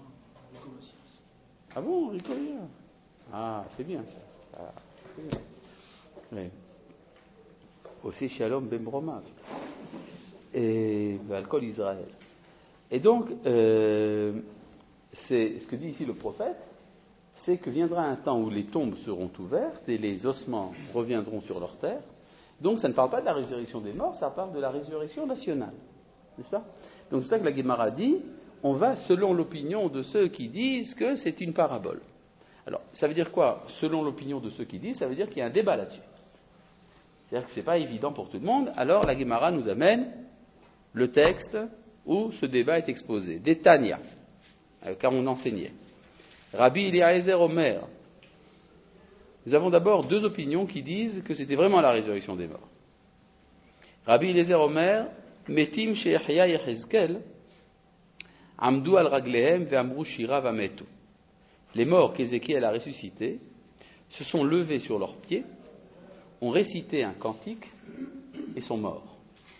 A: Ah bon, Ricolia? Ah, c'est bien ça. Ah, c'est bien. Oui. Aussi Shalom Ben Broma. Et l'alcool Israël. Et donc, euh, c'est ce que dit ici le prophète, c'est que viendra un temps où les tombes seront ouvertes et les ossements reviendront sur leur terre. Donc, ça ne parle pas de la résurrection des morts, ça parle de la résurrection nationale, n'est-ce pas? Donc, c'est pour ça que la Gemara dit, on va selon l'opinion de ceux qui disent que c'est une parabole. Alors, ça veut dire quoi? Selon l'opinion de ceux qui disent, ça veut dire qu'il y a un débat là-dessus. C'est-à-dire que ce n'est pas évident pour tout le monde. Alors, la Gemara nous amène le texte où ce débat est exposé. Des Tanya, car on enseignait. Rabbi Eliezer Omer. Nous avons d'abord deux opinions qui disent que c'était vraiment la résurrection des morts. Rabbi Eliezer Omer, Metim she'Yahya Yechezkel, Amdu al raglehem ve'amru shira vametu. Les morts qu'Ézéchiel a ressuscités se sont levés sur leurs pieds, ont récité un cantique et sont morts.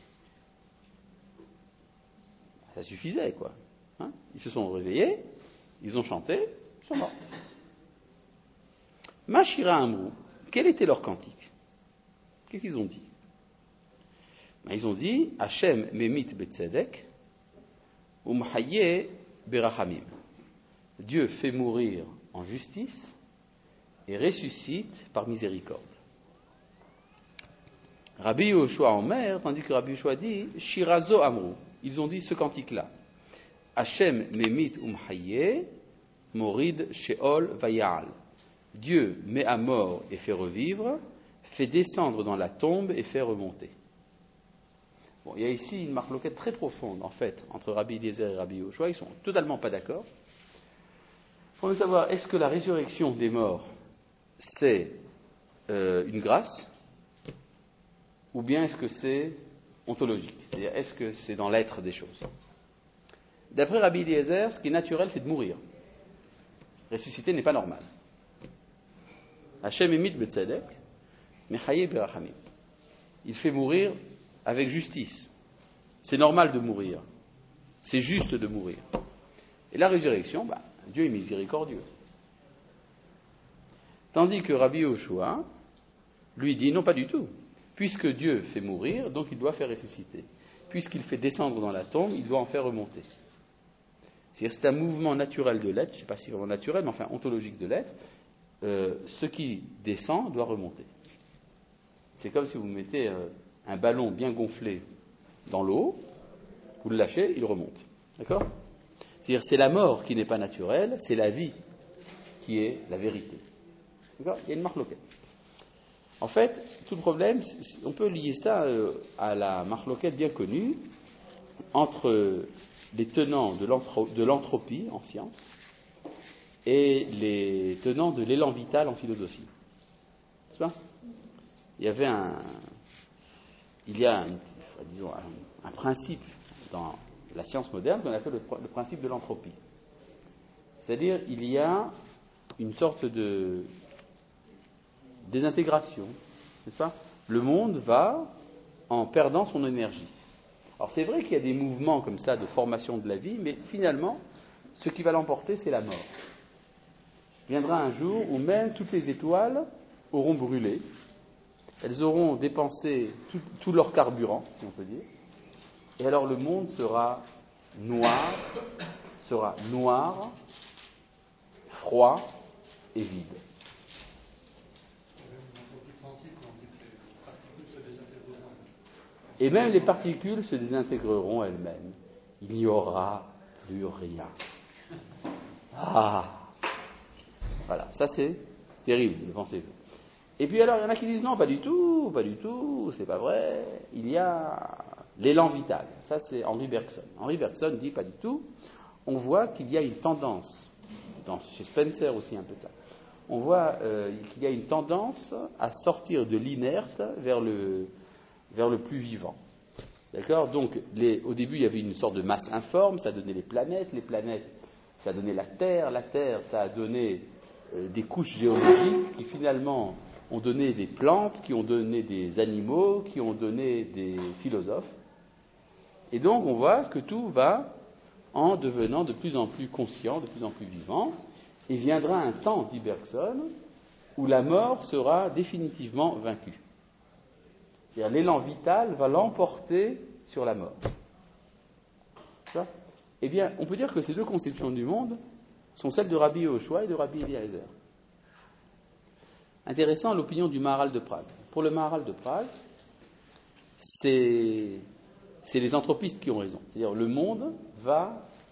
A: Ça suffisait, quoi. Hein, ils se sont réveillés, ils ont chanté, ils sont morts. Mashira Amru, quel était leur cantique? Qu'est-ce qu'ils ont dit? Ben, ils ont dit Hashem memit betzedek umhaye berachamim. Dieu fait mourir en justice et ressuscite par miséricorde. Rabbi Yoshua Omer, tandis que Rabbi Yoshua dit Shirazo Amru. Ils ont dit ce cantique-là. Hashem memit umhaye morid sheol vayal. Dieu met à mort et fait revivre, fait descendre dans la tombe et fait remonter. Bon, il y a ici une marloquette très profonde, en fait, entre Rabbi Eliezer et Rabbi Yoshua. Ils sont totalement pas d'accord. Il faut savoir, est-ce que la résurrection des morts, c'est euh, une grâce, ou bien est-ce que c'est ontologique? C'est-à-dire, est-ce que c'est dans l'être des choses? D'après Rabbi Eliezer, ce qui est naturel, c'est de mourir. Ressusciter n'est pas normal. Hashem emit betzedek, mechaye berachamim. Il fait mourir avec justice. C'est normal de mourir. C'est juste de mourir. Et la résurrection, bah, Dieu est miséricordieux. Tandis que Rabbi Yoshua, lui dit, non pas du tout. Puisque Dieu fait mourir, donc il doit faire ressusciter. Puisqu'il fait descendre dans la tombe, il doit en faire remonter. C'est-à-dire, c'est un mouvement naturel de l'être, je ne sais pas si vraiment naturel, mais enfin ontologique de l'être. Euh, ce qui descend doit remonter. C'est comme si vous mettez euh, un ballon bien gonflé dans l'eau, vous le lâchez, il remonte. D'accord? C'est-à-dire, c'est la mort qui n'est pas naturelle, c'est la vie qui est la vérité. D'accord? Il y a une marloquette. En fait, tout le problème, on peut lier ça euh, à la marloquette bien connue entre les tenants de, l'anthro- de l'entropie en science et les tenants de l'élan vital en philosophie. N'est-ce pas? Il y avait un, il y a un, disons, un, un principe dans la science moderne qu'on appelle le, le principe de l'entropie. C'est-à-dire, il y a une sorte de désintégration, n'est-ce pas? Le monde va en perdant son énergie. Alors c'est vrai qu'il y a des mouvements comme ça de formation de la vie, mais finalement, ce qui va l'emporter, c'est la mort. Viendra un jour où même toutes les étoiles auront brûlé, elles auront dépensé tout, tout leur carburant, si on peut dire, et alors le monde sera noir, sera noir, froid et vide. Et même les particules se désintégreront elles-mêmes. Il n'y aura plus rien. Ah! Voilà, ça c'est terrible de penser. Et puis alors, il y en a qui disent non, pas du tout, pas du tout, c'est pas vrai. Il y a l'élan vital. Ça c'est Henri Bergson. Henri Bergson dit pas du tout. On voit qu'il y a une tendance, dans, chez Spencer aussi un peu de ça, on voit euh, qu'il y a une tendance à sortir de l'inerte vers le, vers le plus vivant. D'accord? Donc, les, au début, il y avait une sorte de masse informe, ça donnait les planètes, les planètes, ça a donné la Terre, la Terre, ça a donné euh, des couches géologiques qui finalement ont donné des plantes, qui ont donné des animaux, qui ont donné des philosophes. Et donc, on voit que tout va en devenant de plus en plus conscient, de plus en plus vivant, et viendra un temps, dit Bergson, où la mort sera définitivement vaincue. C'est-à-dire l'élan vital va l'emporter sur la mort. Ça? Eh bien, on peut dire que ces deux conceptions du monde sont celles de Rabbi Yoshua et de Rabbi Eliezer. Intéressant, l'opinion du Maharal de Prague. Pour le Maharal de Prague, c'est, c'est les anthropistes qui ont raison. C'est-à-dire le monde va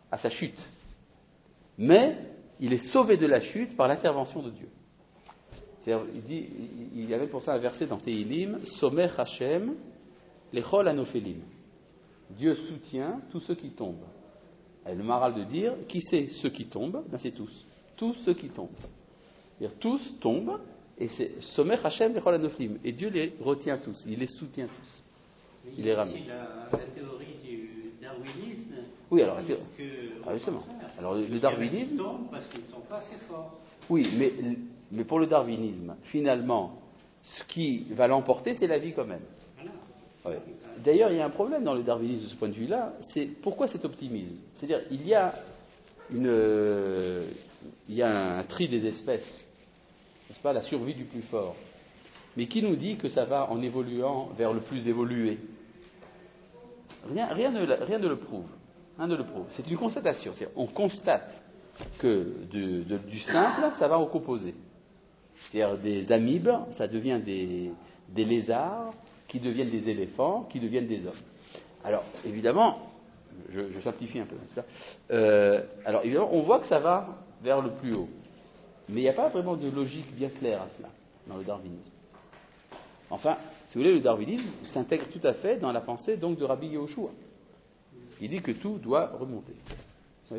A: à sa chute. Mais il est sauvé de la chute par l'intervention de Dieu. C'est-à-dire, il, dit, il y avait pour ça un verset dans Tehilim, Somer Hashem lechol anophelim. Dieu soutient tous ceux qui tombent. Et le maral de dire, qui c'est ceux qui tombent? Ben c'est tous. Tous ceux qui tombent. C'est-à-dire, tous tombent, et c'est Somer Hashem lechol anophelim. Et Dieu les retient tous, il les soutient tous. Il les ramène.
E: La, la théorie du darwinisme.
A: Oui, alors,
E: que,
A: ah, justement. Alors, le, le darwinisme.
E: Ils tombent parce qu'ils ne sont pas assez forts.
A: Oui, mais, mais pour le darwinisme, finalement, ce qui va l'emporter, c'est la vie quand même. Ouais. D'ailleurs, il y a un problème dans le darwinisme de ce point de vue-là, c'est pourquoi cet optimisme? C'est-à-dire, il y a, une, euh, il y a un tri des espèces, n'est-ce pas, la survie du plus fort. Mais qui nous dit que ça va en évoluant vers le plus évolué? Rien, rien, ne, rien ne le prouve. Rien ne le prouve. C'est une constatation. C'est, on constate que de, de, du simple, ça va au composé. C'est-à-dire des amibes, ça devient des, des lézards, qui deviennent des éléphants, qui deviennent des hommes. Alors, évidemment, je, je simplifie un peu. Euh, alors, évidemment, on voit que ça va vers le plus haut. Mais il n'y a pas vraiment de logique bien claire à cela, dans le darwinisme. Enfin, si vous voulez, le darwinisme s'intègre tout à fait dans la pensée donc de Rabbi Yehoshua. Il dit que tout doit remonter. Oui,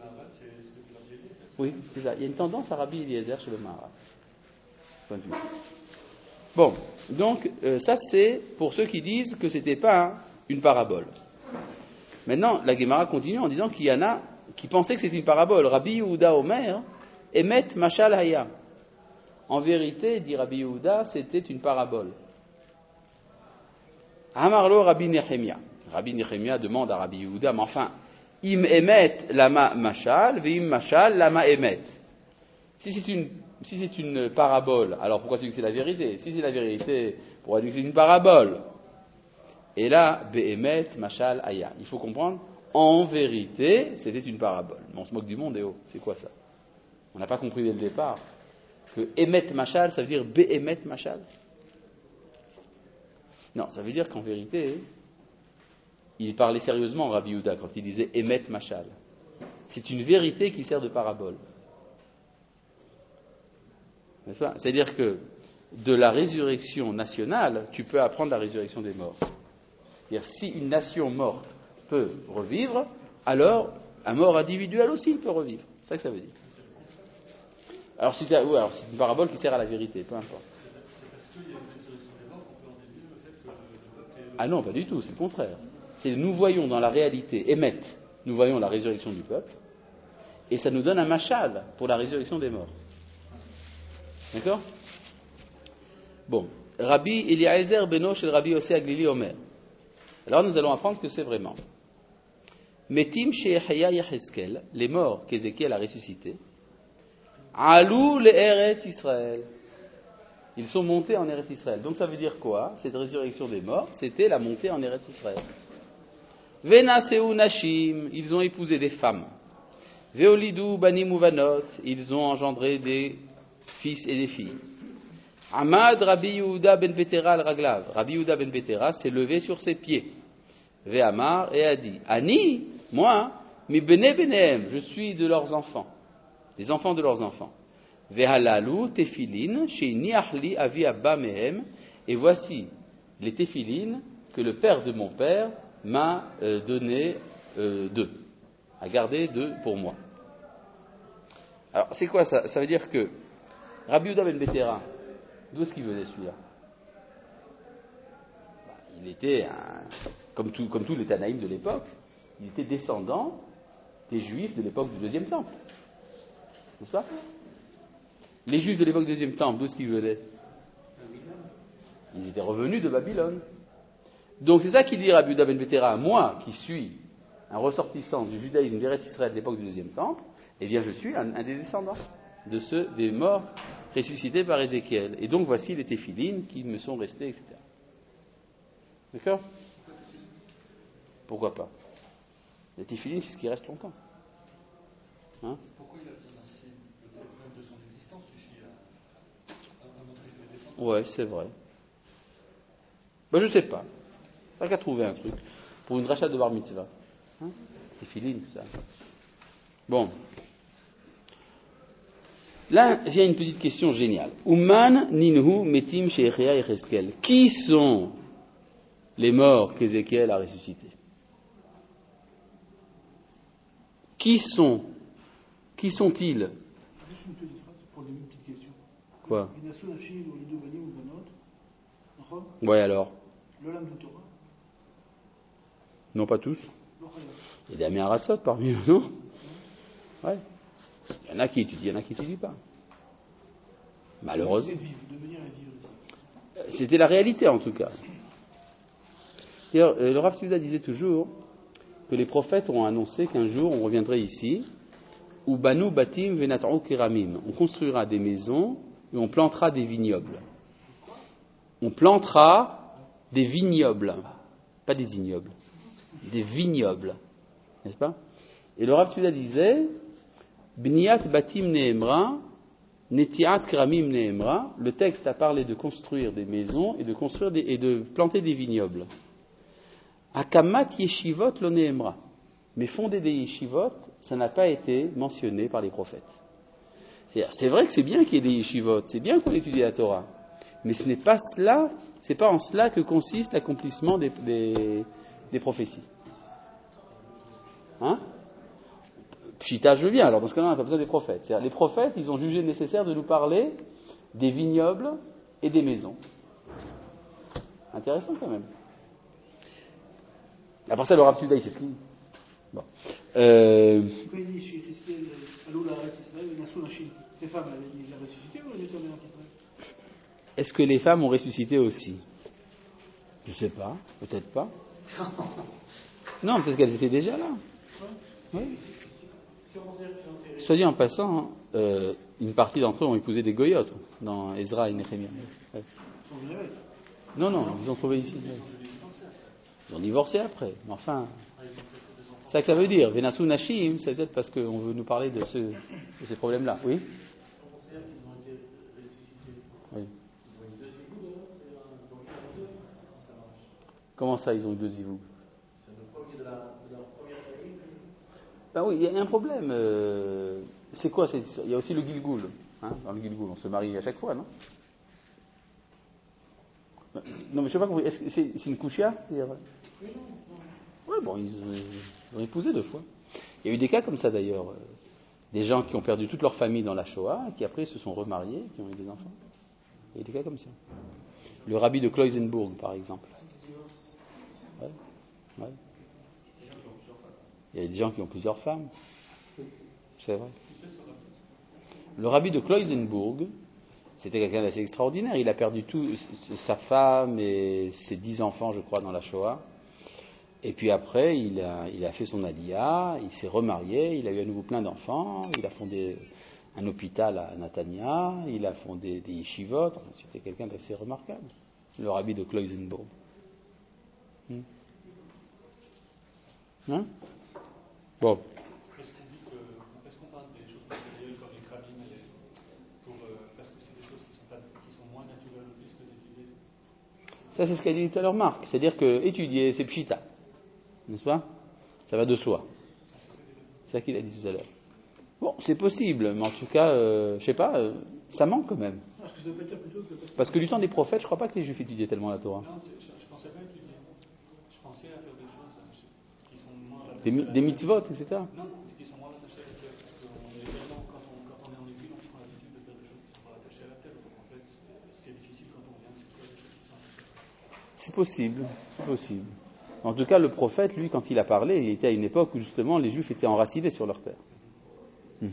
A: oui, c'est ça. Il y a une tendance à Rabbi Eliezer chez le Maharal. Bon, donc euh, ça c'est pour ceux qui disent que c'était pas une parabole. Maintenant, la Gemara continue en disant qu'il y en a qui pensaient que c'était une parabole. Rabbi Yehuda Omer, Emet Mashal Haya. En vérité, dit Rabbi Yehuda, c'était une parabole. Amarlo Rabbi Nehemia. Rabbi Nehemia demande à Rabbi Yehuda, mais enfin, im emet lama mashal, veim mashal lama emet. Si c'est une, si c'est une parabole, alors pourquoi tu dis que c'est la vérité? Si c'est la vérité, pourquoi tu dis que c'est une parabole? Et là, behemet mashal aya. Il faut comprendre, en vérité, c'était une parabole. Mais on se moque du monde, et oh, c'est quoi ça? On n'a pas compris dès le départ que emet mashal, ça veut dire behemet mashal. Non, ça veut dire qu'en vérité, il parlait sérieusement, Rabbi Yehuda, quand il disait emet mashal. C'est une vérité qui sert de parabole. N'est-ce pas? C'est-à-dire que de la résurrection nationale, tu peux apprendre la résurrection des morts. C'est-à-dire, si une nation morte peut revivre, alors un mort individuel aussi peut revivre. C'est ça que ça veut dire. Alors, c'est, ouais, alors, c'est une parabole qui sert à la vérité, peu importe. Ah non, pas du tout, c'est le contraire. C'est nous voyons dans la réalité, émettre, nous voyons la résurrection du peuple, et ça nous donne un machal pour la résurrection des morts. D'accord? Bon, Rabbi Eliezer Beno chez Rabbi Yossé Aglili Omer. Alors nous allons apprendre que c'est vraiment. Metim she'Yehaya Yehezkel, les morts qu'Ézéchiel a ressuscités, alou le Eretz Israël. Ils sont montés en Eretz Israël. Donc ça veut dire quoi? Cette résurrection des morts, c'était la montée en Eretz Israël. Venaseu Nashim, ils ont épousé des femmes. Veolidu Banim Uvanot, ils ont engendré des fils et des filles. Amad Rabbi Yehuda ben Betera al-Raglav. Rabbi Yehuda ben Betera s'est levé sur ses pieds. Ve'amar et a dit, Ani, moi, mi bene benehem, je suis de leurs enfants, des enfants de leurs enfants. Ve'halalu tefilin, she'ini ahli avi abba mehem, et voici les tefilin que le père de mon père m'a euh, donné euh, d'eux, a gardé d'eux pour moi. Alors, c'est quoi ça? Ça veut dire que Rabbi Yehuda ben Betera, d'où est-ce qu'il venait celui-là? Bah, il était, un, comme, tout, comme tous les Tanaïm de l'époque, il était descendant des Juifs de l'époque du deuxième temple. N'est-ce pas? Les Juifs de l'époque du deuxième temple, d'où est-ce qu'ils venaient? Ils étaient revenus de Babylone. Donc c'est ça qu'il dit Rabbi Yehuda ben Betera, moi qui suis un ressortissant du judaïsme d'Eretz Israël de l'époque du deuxième temple, eh bien je suis un, un des descendants de ceux des morts ressuscités par Ézéchiel. Et donc voici les téphilines qui me sont restés, et cetera. D'accord? Pourquoi pas? Les téphilines, c'est ce qui reste longtemps. Hein?
D: Pourquoi il a besoin d'un signe? Le problème de son existence suffit à, à montrer ses descendants.
A: Ouais, c'est vrai. Ben, je sais pas. Pas qu'à trouver un truc. Pour une rachat de bar mitzvah. Hein? Téphilines, tout ça. Bon. Là, vient une petite question géniale. Uman ninhu metim she'echia Yecheskel. Qui sont les morts qu'Ézéchiel a ressuscités? Qui sont Qui sont-ils?
B: Juste une petite phrase pour une petite question.
A: Quoi? Ouais, alors? Non, pas tous. Il y a des Améaratsot parmi eux, non? Ouais. Il y en a qui étudient, il y en a qui n'étudient pas. Malheureusement. C'était la réalité en tout cas. D'ailleurs, le Rav Tzvida disait toujours que les prophètes ont annoncé qu'un jour on reviendrait ici, où Banu Batim Venat'u Keramim. On construira des maisons et on plantera des vignobles. On plantera des vignobles, pas des ignobles, des vignobles, n'est-ce pas? Et le Rav Tzvida disait Bniat Batim Nehemra, Netiat Keramim Nehemra. Le texte a parlé de construire des maisons et de construire des, et de planter des vignobles. Akamat Yeshivot lo Nehemra. Mais fonder des yeshivot, ça n'a pas été mentionné par les prophètes. C'est-à-dire, c'est vrai que c'est bien qu'il y ait des yeshivot, c'est bien qu'on étudie la Torah, mais ce n'est pas cela, c'est pas en cela que consiste l'accomplissement des, des, des prophéties. Hein? Pshita, je veux bien, alors dans ce cas-là, on n'a pas besoin des prophètes. C'est-à-dire, les prophètes, ils ont jugé nécessaire de nous parler des vignobles et des maisons. Intéressant quand même. Après ça, le Rav Tzvida, il fait ce qu'il... Bon. Euh... Est-ce que les femmes ont ressuscité aussi? Je ne sais pas, peut-être pas. Non, peut-être qu'elles étaient déjà là. Oui. Soit dit en passant, euh, une partie d'entre eux ont épousé des goyotes dans Ezra et Néhémie. Ouais. Non, non, ils ont trouvé ici. Ils ont divorcé après, mais enfin... C'est ça que ça veut dire. Venasu Nashim, c'est peut-être parce qu'on veut nous parler de, ce, de ces problèmes-là. Oui? Oui. Comment ça, ils ont eu deux zivougs? Ben oui, il y a un problème. Euh, c'est quoi cette histoire? Il y a aussi le Gilgoul. Hein, dans le Gilgoul, on se marie à chaque fois, non? Non, mais je sais pas comment. Est-ce que c'est, c'est une kouchia? C'est... Oui, bon, ils, ils ont épousé deux fois. Il y a eu des cas comme ça d'ailleurs. Des gens qui ont perdu toute leur famille dans la Shoah, qui après se sont remariés, qui ont eu des enfants. Il y a eu des cas comme ça. Le rabbi de Kloisenburg, par exemple. Ouais. Ouais. Il y a des gens qui ont plusieurs femmes. C'est vrai. Le rabbi de Kloisenburg, c'était quelqu'un d'assez extraordinaire. Il a perdu tout, sa femme et ses dix enfants, je crois, dans la Shoah. Et puis après, il a, il a fait son aliyah, il s'est remarié, il a eu à nouveau plein d'enfants, il a fondé un hôpital à Natania, il a fondé des yeshivot. Enfin, c'était quelqu'un d'assez remarquable, le rabbi de Kloisenburg. Hmm. Hein? Bon.
D: Est-ce qu'on dit que, est-ce qu'on parle des choses matérielles comme les kramim et les, pour, euh, parce que c'est des choses qui sont, pas, qui sont moins naturelles aussi que d'étudier?
A: Ça, c'est ce qu'a dit tout à l'heure Marc, c'est-à-dire que étudier, c'est pshita. N'est-ce pas? Ça va de soi. C'est ça qu'il a dit tout à l'heure. Bon, c'est possible, mais en tout cas, euh, je sais pas, euh, ça manque quand même. Parce que du temps des prophètes, je crois pas que les Juifs étudiaient tellement la Torah.
D: Non, je, je pensais pas étudier. Je pensais à faire des choses qui sont moins...
A: Des, des mitzvot, et cetera.
D: Non, qui sont moins attachées à la terre. Parce qu'on est tellement, quand on, quand on est en exil, on prend l'habitude de faire des choses qui sont pas attachées à la terre. Donc en fait, ce qui est difficile quand on revient, c'est de faire des choses qui sont attachées.
A: C'est possible, c'est possible. En tout cas, le prophète, lui, quand il a parlé, il était à une époque où justement les Juifs étaient enracinés sur leur terre. Mm-hmm.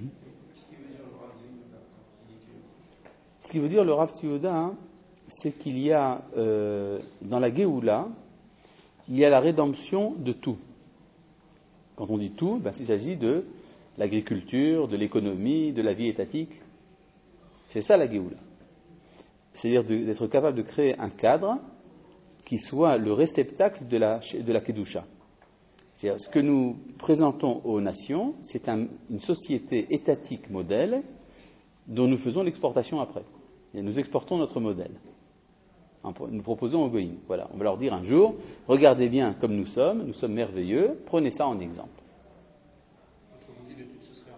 A: Ce qui veut dire le Rav Tzvida, hein, c'est qu'il y a euh, dans la Géoula, il y a la rédemption de tout. Quand on dit tout, ben, il s'agit de l'agriculture, de l'économie, de la vie étatique. C'est ça la Géoula. C'est-à-dire de, d'être capable de créer un cadre qui soit le réceptacle de la, de la Kedusha. C'est-à-dire, ce que nous présentons aux nations, c'est un, une société étatique modèle dont nous faisons l'exportation après. Et nous exportons notre modèle. Nous proposons aux Goïm. Voilà. On va leur dire un jour, regardez bien comme nous sommes, nous sommes merveilleux, prenez ça en exemple.
D: Autrement dit, l'étude, ce serait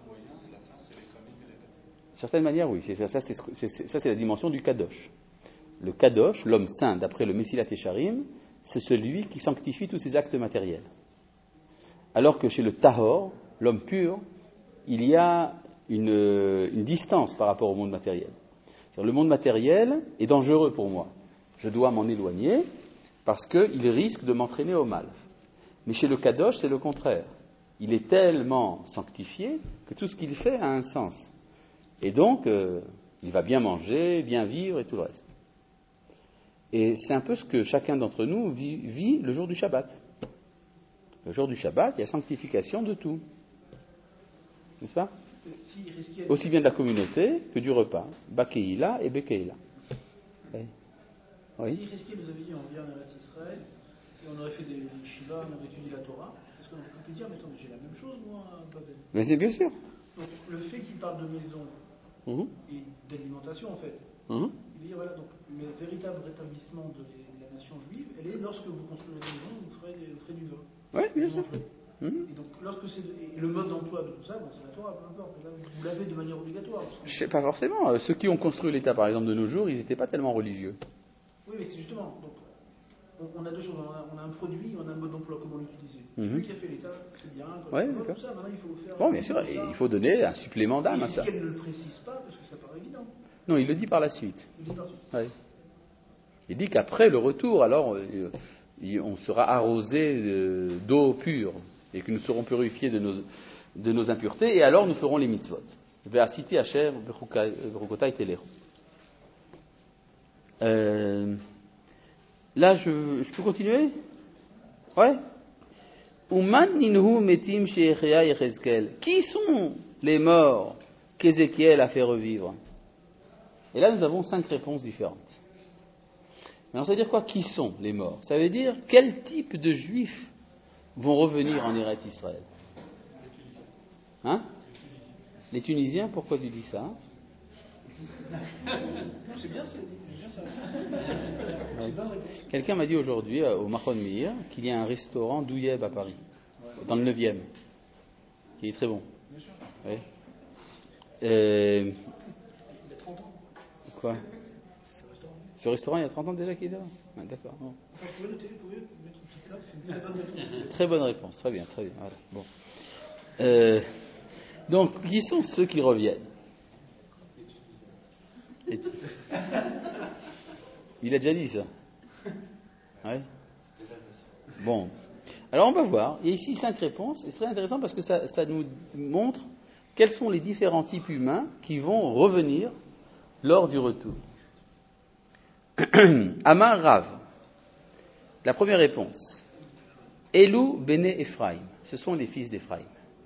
A: certaine manière, oui. C'est, ça, ça, c'est, c'est, c'est, ça, c'est la dimension du Kadosh. Le Kadosh, l'homme saint, d'après le Mesilat Yesharim, c'est celui qui sanctifie tous ses actes matériels. Alors que chez le Tahor, l'homme pur, il y a une, une distance par rapport au monde matériel. C'est-à-dire, le monde matériel est dangereux pour moi. Je dois m'en éloigner parce qu'il risque de m'entraîner au mal. Mais chez le Kadosh, c'est le contraire. Il est tellement sanctifié que tout ce qu'il fait a un sens. Et donc, euh, il va bien manger, bien vivre et tout le reste. Et c'est un peu ce que chacun d'entre nous vit, vit le jour du Shabbat. Le jour du Shabbat, il y a sanctification de tout. N'est-ce pas ? Aussi bien de la communauté que du repas. Bakeïla et Bekeïla. Oui. Oui.
B: Si risquait, vous avez dit, on vient en Eretz Israël, et on aurait fait des Shiva, on aurait étudié la Torah, est-ce qu'on peut dire, mais attends, j'ai la même chose, moi, à Babel ?
A: Mais c'est bien sûr.
B: Donc, le fait qu'il parle de maison
A: Mmh.
B: et d'alimentation, en fait,
A: Mmh.
B: il veut dire, voilà, donc, le véritable rétablissement de, de la nation juive, elle est lorsque vous construisez la maison, vous ferez, vous ferez du vin.
A: Oui, bien sûr. Mmh.
B: Et donc, lorsque c'est, et le mode d'emploi de tout ça, bon, c'est la Torah, peu importe, mais là, vous l'avez de manière obligatoire. Parce que...
A: Je sais pas forcément. Ceux qui ont construit l'État, par exemple, de nos jours, ils n'étaient pas tellement religieux.
B: Oui, mais c'est justement. Donc, on, on a deux choses. On a, on a un produit, on a un mode d'emploi, comment l'utiliser.
A: Mm-hmm.
B: Celui qui a fait l'État, c'est bien.
A: Ouais,
B: tout
A: d'accord.
B: ça, maintenant, il faut faire.
A: Bon, bien sûr, et il faut donner un supplément d'âme
B: et
A: à ça.
B: qu'elle ne le précise pas, parce que ça paraît évident.
A: Non, il le dit par la suite.
B: Il dit par la suite.
A: Ouais. Il dit qu'après le retour, alors, euh, on sera arrosé euh, d'eau pure et que nous serons purifiés de nos, de nos impuretés, et alors nous ferons les mitzvot. Ve'asiti asher bechukotai telechu. Euh, là, je, je peux continuer ? Ouais. Uman ninhu metim she'echea Yechezkel. Qui sont les morts qu'Ézéchiel a fait revivre ? Et là, nous avons cinq réponses différentes. Mais ça veut dire quoi ? Qui sont les morts ? Ça veut dire quel type de juifs vont revenir en Eretz Israël ? Hein ? Les Tunisiens, pourquoi tu dis ça ?
B: C'est bien ce qu'il a dit.
A: Ouais. Quelqu'un m'a dit aujourd'hui euh, au Machon Meir qu'il y a un restaurant Douyeb à Paris, dans le neuvième, qui est très bon. Ouais. Euh... Quoi ? Ce restaurant, il y a trente ans déjà qu'il est là ? Ah, d'accord. Bon. Très bonne réponse, très bien, très bien. Voilà. Bon. Euh... Donc, qui sont ceux qui reviennent ? Et... Il a déjà dit ça. Ouais. Bon. Alors on va voir. Il y a ici cinq réponses. C'est très intéressant parce que ça, ça nous montre quels sont les différents types humains qui vont revenir lors du retour. Amar Rav. La première réponse. Elou Bene Ephraim. Ce sont les fils d'Ephraim.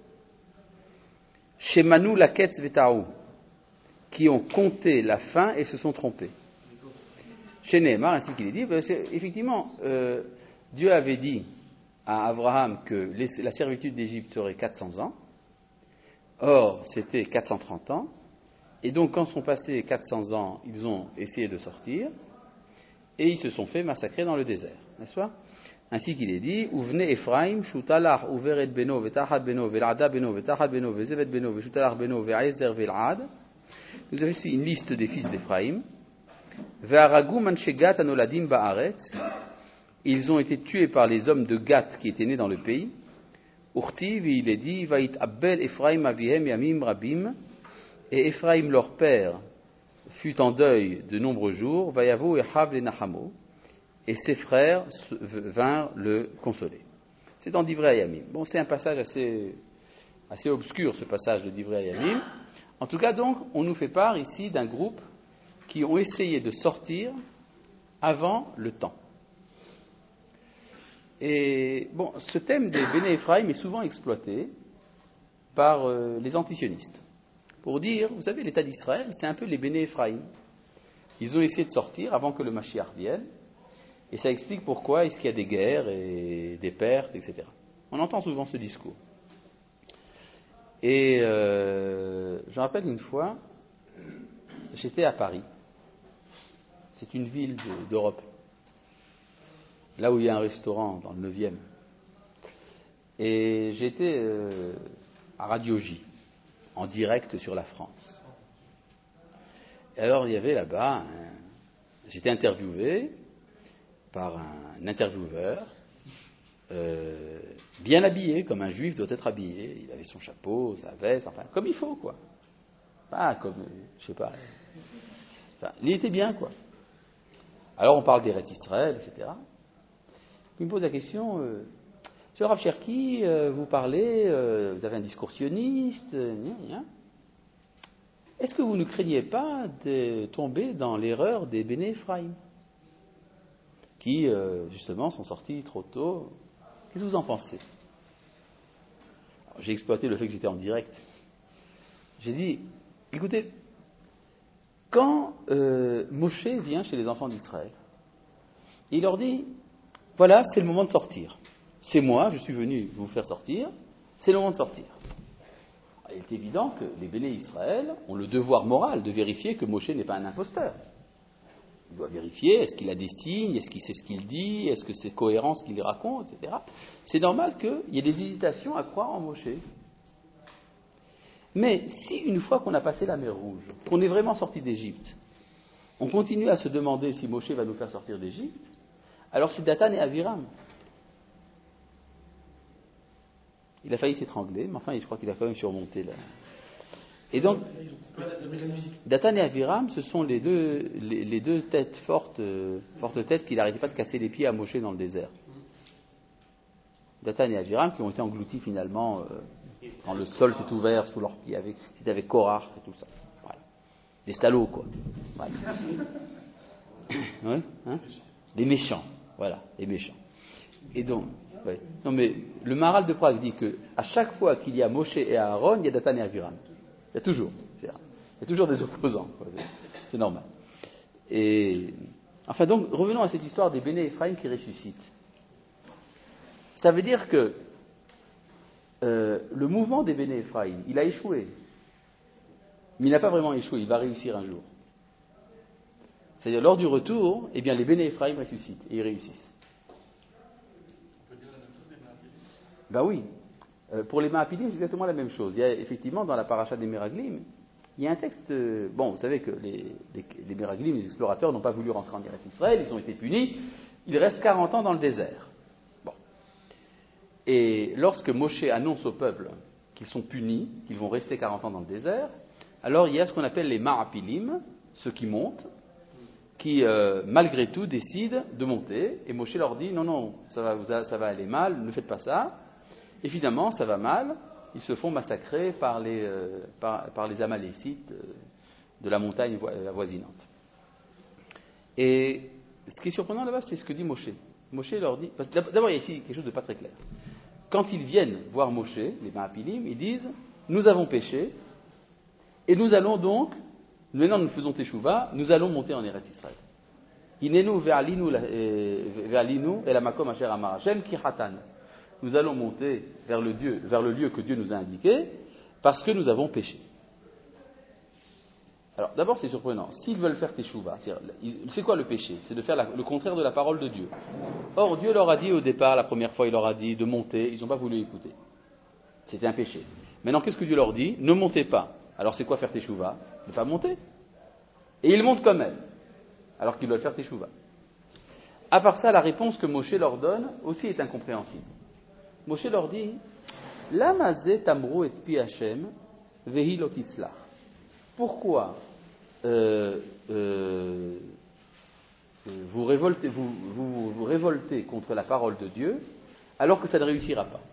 A: Shemanu Laketz Vetaou. Qui ont compté la fin et se sont trompés. Chez Nehemar, ainsi qu'il est dit, c'est, effectivement, euh, Dieu avait dit à Abraham que les, la servitude d'Égypte serait quatre cents ans. Or, c'était quatre cent trente ans. Et donc, quand sont passés quatre cents ans, ils ont essayé de sortir. Et ils se sont fait massacrer dans le désert. N'est-ce pas ? Ainsi qu'il est dit, Uvne Ephraim, Shutalach, Uveret Beno, Vetachat Beno, Velada Beno, Vetachat Beno, Vezevet Beno, Veshutalach Beno, Ve'aezer Velad. Vous avez ici une liste des fils d'Ephraïm. Ve'aragu manchegat anoladim ba'aretz. Ils ont été tués par les hommes de Gath qui étaient nés dans le pays. Urtiv, il est dit, Va'it abbel Ephraim avihem yamim rabim. Et Ephraïm, leur père, fut en deuil de nombreux jours. Va'yavo echav lenachamo. Et ses frères vinrent le consoler. C'est dans Divrei Hayamim. Bon, c'est un passage assez, assez obscur, ce passage de Divrei Hayamim. En tout cas, donc, on nous fait part ici d'un groupe qui ont essayé de sortir avant le temps. Et bon, ce thème des Béné Ephraim est souvent exploité par euh, les antisionistes. Pour dire, vous savez, l'État d'Israël, c'est un peu les Béné Ephraim. Ils ont essayé de sortir avant que le Mashiach vienne. Et ça explique pourquoi est-ce qu'il y a des guerres et des pertes, et cetera. On entend souvent ce discours. Et euh, je me rappelle une fois, j'étais à Paris. C'est une ville de, d'Europe. Là où il y a un restaurant, dans le neuvième. Et j'étais euh, à Radio J, en direct sur la France. Et alors, il y avait là-bas, un... j'étais interviewé par un intervieweur, euh, bien habillé, comme un juif doit être habillé. Il avait son chapeau, sa veste, enfin, comme il faut, quoi. Pas comme, je sais pas. Enfin, il était bien, quoi. Alors, on parle d'Eretz Israël, et cetera. Il me pose la question, euh, Monsieur Rav Cherki, euh, vous parlez, euh, vous avez un discours sioniste, euh, gna, gna. Est-ce que vous ne craignez pas de tomber dans l'erreur des Béné Ephraïm, qui, euh, justement, sont sortis trop tôt? Qu'est-ce que vous en pensez? Alors, j'ai exploité le fait que j'étais en direct. J'ai dit, écoutez, quand euh, Moshe vient chez les enfants d'Israël, il leur dit, voilà, c'est le moment de sortir. C'est moi, je suis venu vous faire sortir, c'est le moment de sortir. Il est évident que les Béné Israël ont le devoir moral de vérifier que Moshe n'est pas un imposteur. Il doit vérifier, est-ce qu'il a des signes, est-ce qu'il sait ce qu'il dit, est-ce que c'est cohérent ce qu'il raconte, et cetera. C'est normal qu'il y ait des hésitations à croire en Moshe. Mais si une fois qu'on a passé la mer Rouge, qu'on est vraiment sorti d'Égypte, on continue à se demander si Moshe va nous faire sortir d'Égypte, alors c'est Dathan et Aviram. Il a failli s'étrangler, mais enfin, je crois qu'il a quand même surmonté là. Et donc, Dathan et Aviram, ce sont les deux, les, les deux têtes fortes, euh, fortes têtes qui n'arrêtaient pas de casser les pieds à Moshe dans le désert. Dathan et Aviram qui ont été engloutis finalement euh, quand le sol s'est ouvert sous leurs pieds, avec, c'était avec Korach et tout ça. Voilà. Des salauds, quoi. Voilà. Ouais, hein, des méchants, voilà, des méchants. Et donc, ouais. Non mais le Maharal de Prague dit que à chaque fois qu'il y a Moshe et Aaron, il y a Dathan et Aviram. Il y a toujours, c'est, il y a toujours des opposants, quoi. C'est, c'est normal. Et enfin donc, revenons à cette histoire des Béné Ephraïm qui ressuscitent. Ça veut dire que euh, le mouvement des Béné Ephraïm, il a échoué, mais il n'a pas vraiment échoué. Il va réussir un jour. C'est-à-dire lors du retour, eh bien les Béné Ephraïm ressuscitent et ils réussissent. Ben oui, euh, pour les Mahapilim, c'est exactement la même chose. Il y a effectivement dans la paracha des Meraglim, il y a un texte. Euh, bon, vous savez que les, les, les Meraglim, les explorateurs, n'ont pas voulu rentrer en Eretz Israël, ils ont été punis. Ils restent quarante ans dans le désert. Bon. Et lorsque Moshe annonce au peuple qu'ils sont punis, qu'ils vont rester quarante ans dans le désert, alors il y a ce qu'on appelle les Mahapilim, ceux qui montent, qui euh, malgré tout décident de monter. Et Moshe leur dit non, non, ça va, ça va aller mal, ne faites pas ça. Et finalement, ça va mal, ils se font massacrer par les, euh, par, par les Amalécites euh, de la montagne vo- avoisinante. Et ce qui est surprenant là-bas, c'est ce que dit Moshe. Moshe leur dit, parce que d'abord il y a ici quelque chose de pas très clair. Quand ils viennent voir Moshe, les Mahapilim, ils disent, nous avons péché, et nous allons donc, maintenant nous faisons Teshuvah, nous allons monter en Eretz Israël. Inenu ve'alinu et la makom asher amar Hashem ki hatan. Nous allons monter vers le, Dieu, vers le lieu que Dieu nous a indiqué, parce que nous avons péché. Alors, d'abord, c'est surprenant. S'ils veulent faire Teshuvah, c'est, c'est quoi le péché? C'est de faire la, le contraire de la parole de Dieu. Or, Dieu leur a dit au départ, la première fois, il leur a dit de monter, ils n'ont pas voulu écouter. C'était un péché. Maintenant, qu'est-ce que Dieu leur dit? Ne montez pas. Alors, c'est quoi faire Teshuvah? Ne pas monter. Et ils montent quand même, alors qu'ils veulent faire Teshuvah. À part ça, la réponse que Moshe leur donne aussi est incompréhensible. Moshe leur dit, Lama ze tamru et pi Hashem vehi lo titzlach. Pourquoi euh, euh, vous, révoltez, vous, vous, vous révoltez contre la parole de Dieu alors que ça ne réussira pas?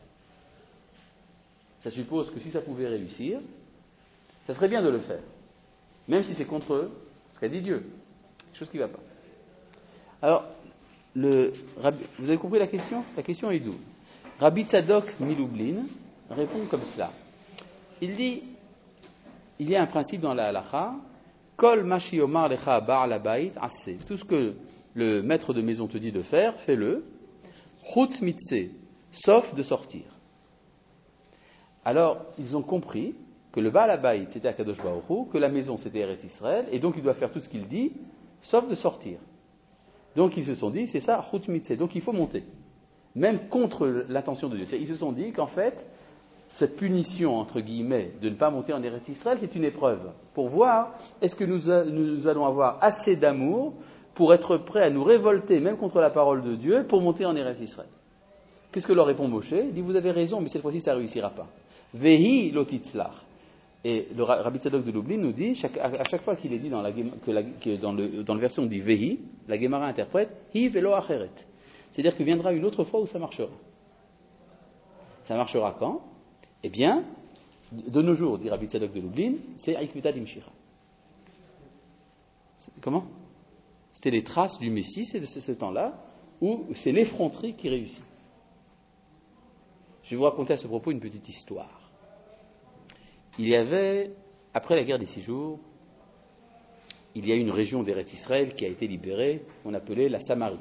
A: Ça suppose que si ça pouvait réussir, ça serait bien de le faire, même si c'est contre ce qu'a dit Dieu, quelque chose qui ne va pas. Alors, le, vous avez compris la question? La question est d'où? Rabbi Tzadok Miloublin répond comme cela. Il dit, il y a un principe dans la halacha, Kol ma shiomar lecha ba'al habayit aseh. Tout ce que le maître de maison te dit de faire, fais-le. Chutz mitzeh, sauf de sortir. Alors, ils ont compris que le Baal Habayit c'était Akadosh Baruch Hu, que la maison c'était Eretz Israël, et donc il doit faire tout ce qu'il dit, sauf de sortir. Donc ils se sont dit, c'est ça, Chutz mitzeh, donc il faut monter. Même contre l'intention de Dieu. Ils se sont dit qu'en fait, cette punition, entre guillemets, de ne pas monter en Eretz Israël, c'est une épreuve pour voir est-ce que nous, a, nous allons avoir assez d'amour pour être prêts à nous révolter, même contre la parole de Dieu, pour monter en Eretz Israël. Qu'est-ce que leur répond Moshe? Il dit, vous avez raison, mais cette fois-ci, ça ne réussira pas. Vehi lotitzlach. Et le Rabbi Tzadok de Lublin nous dit, chaque, à chaque fois qu'il est dit dans la, que, la, que dans, le, dans le verset on dit Vehi, la Gemara interprète Hi velo acheret. C'est-à-dire qu'il viendra une autre fois où ça marchera. Ça marchera quand? Eh bien, de nos jours, dit Rabbi Tzadok de Lublin, c'est Aikvita Dimshira. Comment? C'est les traces du Messie, c'est de ce, ce temps-là où c'est l'effronterie qui réussit. Je vais vous raconter à ce propos une petite histoire. Il y avait, après la guerre des six jours, il y a une région d'Eretz Israël qui a été libérée, qu'on appelait la Samarie,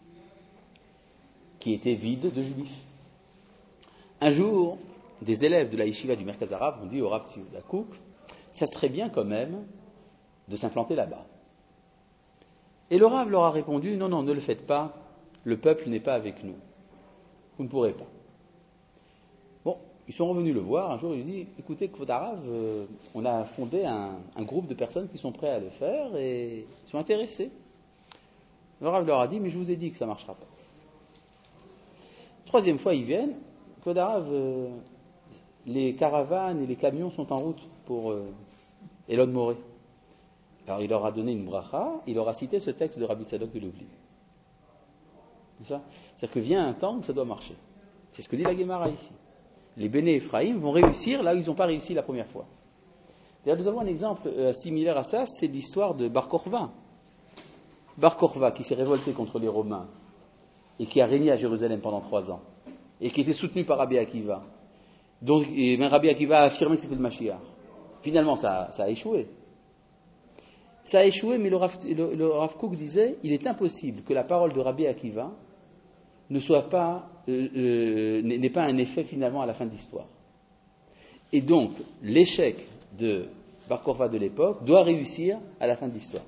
A: qui était vide de juifs. Un jour, des élèves de la yeshiva du Merkaz Arabe ont dit au Rav Tzvi Kouk, ça serait bien quand même de s'implanter là-bas. Et le Rav leur a répondu, non, non, ne le faites pas, le peuple n'est pas avec nous. Vous ne pourrez pas. Bon, ils sont revenus le voir, un jour il dit, écoutez, Kvod Harav, euh, on a fondé un, un groupe de personnes qui sont prêts à le faire et ils sont intéressés. Le Rav leur a dit, mais je vous ai dit que ça ne marchera pas. Troisième fois, ils viennent, Kvod Harav, euh, les caravanes et les camions sont en route pour euh, Elon Moré. Alors il leur a donné une bracha, il leur a cité ce texte de Rabbi Tzadok de Lublin. C'est ça? C'est-à-dire que vient un temps où ça doit marcher. C'est ce que dit la Gemara ici. Les Béné Ephraïm vont réussir là où ils n'ont pas réussi la première fois. D'ailleurs, nous avons un exemple euh, similaire à ça, c'est l'histoire de Bar Kokhba. Bar Kokhba qui s'est révolté contre les Romains et qui a régné à Jérusalem pendant trois ans et qui était soutenu par Rabbi Akiva. Donc, et même Rabbi Akiva a affirmé que c'était le Mashiach. Finalement, ça, ça a échoué. Ça a échoué, mais le Rav, le, le Rav Kook disait il est impossible que la parole de Rabbi Akiva ne soit pas, euh, euh, n'ait pas un effet finalement à la fin de l'histoire. Et donc, l'échec de Bar Kokhba de l'époque doit réussir à la fin de l'histoire.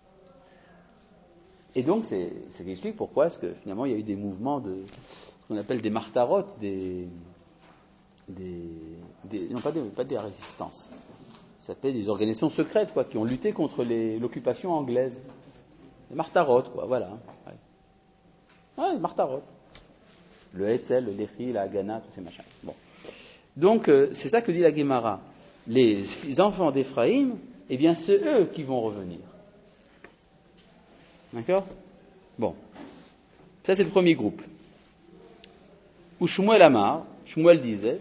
A: Et donc, c'est ce qui explique pourquoi est-ce que finalement il y a eu des mouvements de ce qu'on appelle des martarotes, des, des, des non pas de, pas des résistances. Ça s'appelle des organisations secrètes, quoi, qui ont lutté contre les, l'occupation anglaise. Les martarotes, quoi, voilà. Ouais, ouais les martarotes. Le Hetzel, le Lechi, la Haganah, tous ces machins. Bon. Donc, euh, c'est ça que dit la Gemara. Les enfants d'Éphraïm, eh bien, c'est eux qui vont revenir. D'accord? Bon. Ça, c'est le premier groupe. Où Shmuel Amar, Shmuel disait,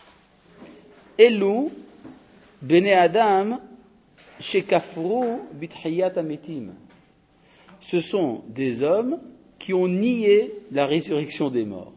A: Elou, Bene Adam, Shekafru, Bitchiyat Ametim. Ce sont des hommes qui ont nié la résurrection des morts.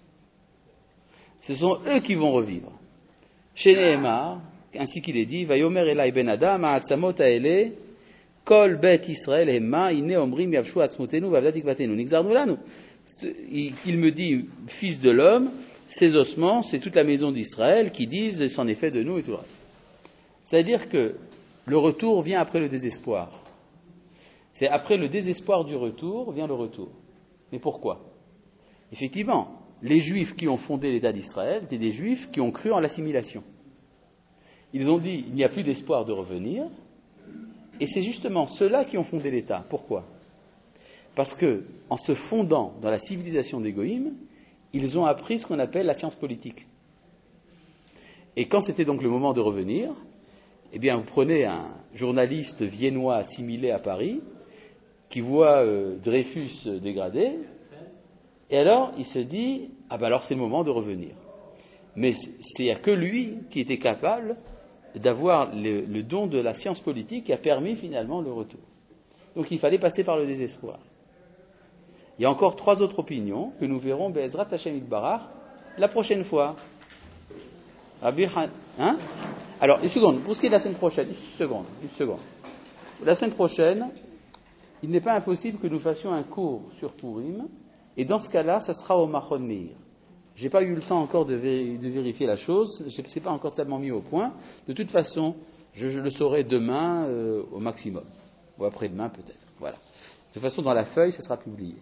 A: Ce sont eux qui vont revivre. Chez Nehemar, ainsi qu'il est dit, Vayomer Elai Ben Adam, Ha'atzamot Ha'ele, Kol Bet Israël Hemma, Ine Omrim Yavshu Atzmotenu, Vavdatik Vatenu. Nixarnu Lanu. Il me dit, fils de l'homme, ces ossements, c'est toute la maison d'Israël qui disent, c'en est fait de nous et tout le reste. C'est-à-dire que le retour vient après le désespoir. C'est après le désespoir du retour, vient le retour. Mais pourquoi? Effectivement, les Juifs qui ont fondé l'État d'Israël étaient des Juifs qui ont cru en l'assimilation. Ils ont dit, il n'y a plus d'espoir de revenir, et c'est justement ceux-là qui ont fondé l'État. Pourquoi? Parce que, en se fondant dans la civilisation des Goïm, ils ont appris ce qu'on appelle la science politique. Et quand c'était donc le moment de revenir, eh bien, vous prenez un journaliste viennois assimilé à Paris, qui voit euh, Dreyfus dégradé, et alors il se dit, ah ben alors c'est le moment de revenir. Mais il n'y a que lui qui était capable d'avoir le, le don de la science politique qui a permis finalement le retour. Donc il fallait passer par le désespoir. Il y a encore trois autres opinions que nous verrons Be'ezrat Hashem Yitbarach la prochaine fois. Rabbi Han... Hein? Alors, une seconde, pour ce qui est de la semaine prochaine, une seconde, une seconde. La semaine prochaine, il n'est pas impossible que nous fassions un cours sur Purim, et dans ce cas-là, ça sera au Machon Meir. Je n'ai pas eu le temps encore de, vér- de vérifier la chose, je ne sais pas encore tellement mis au point. De toute façon, je, je le saurai demain euh, au maximum, ou après-demain peut-être. Voilà. De toute façon, dans la feuille, ça sera publié.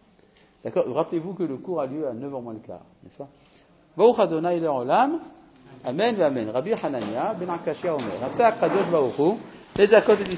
A: D'accord? Rappelez-vous que le cours a lieu à neuf heures moins le quart, n'est-ce pas? Baruch Adonai Le'olam. אמן ואמן. רבי חנניה בן עקשיא אומר, רצה הקדוש ברוך הוא לזכות את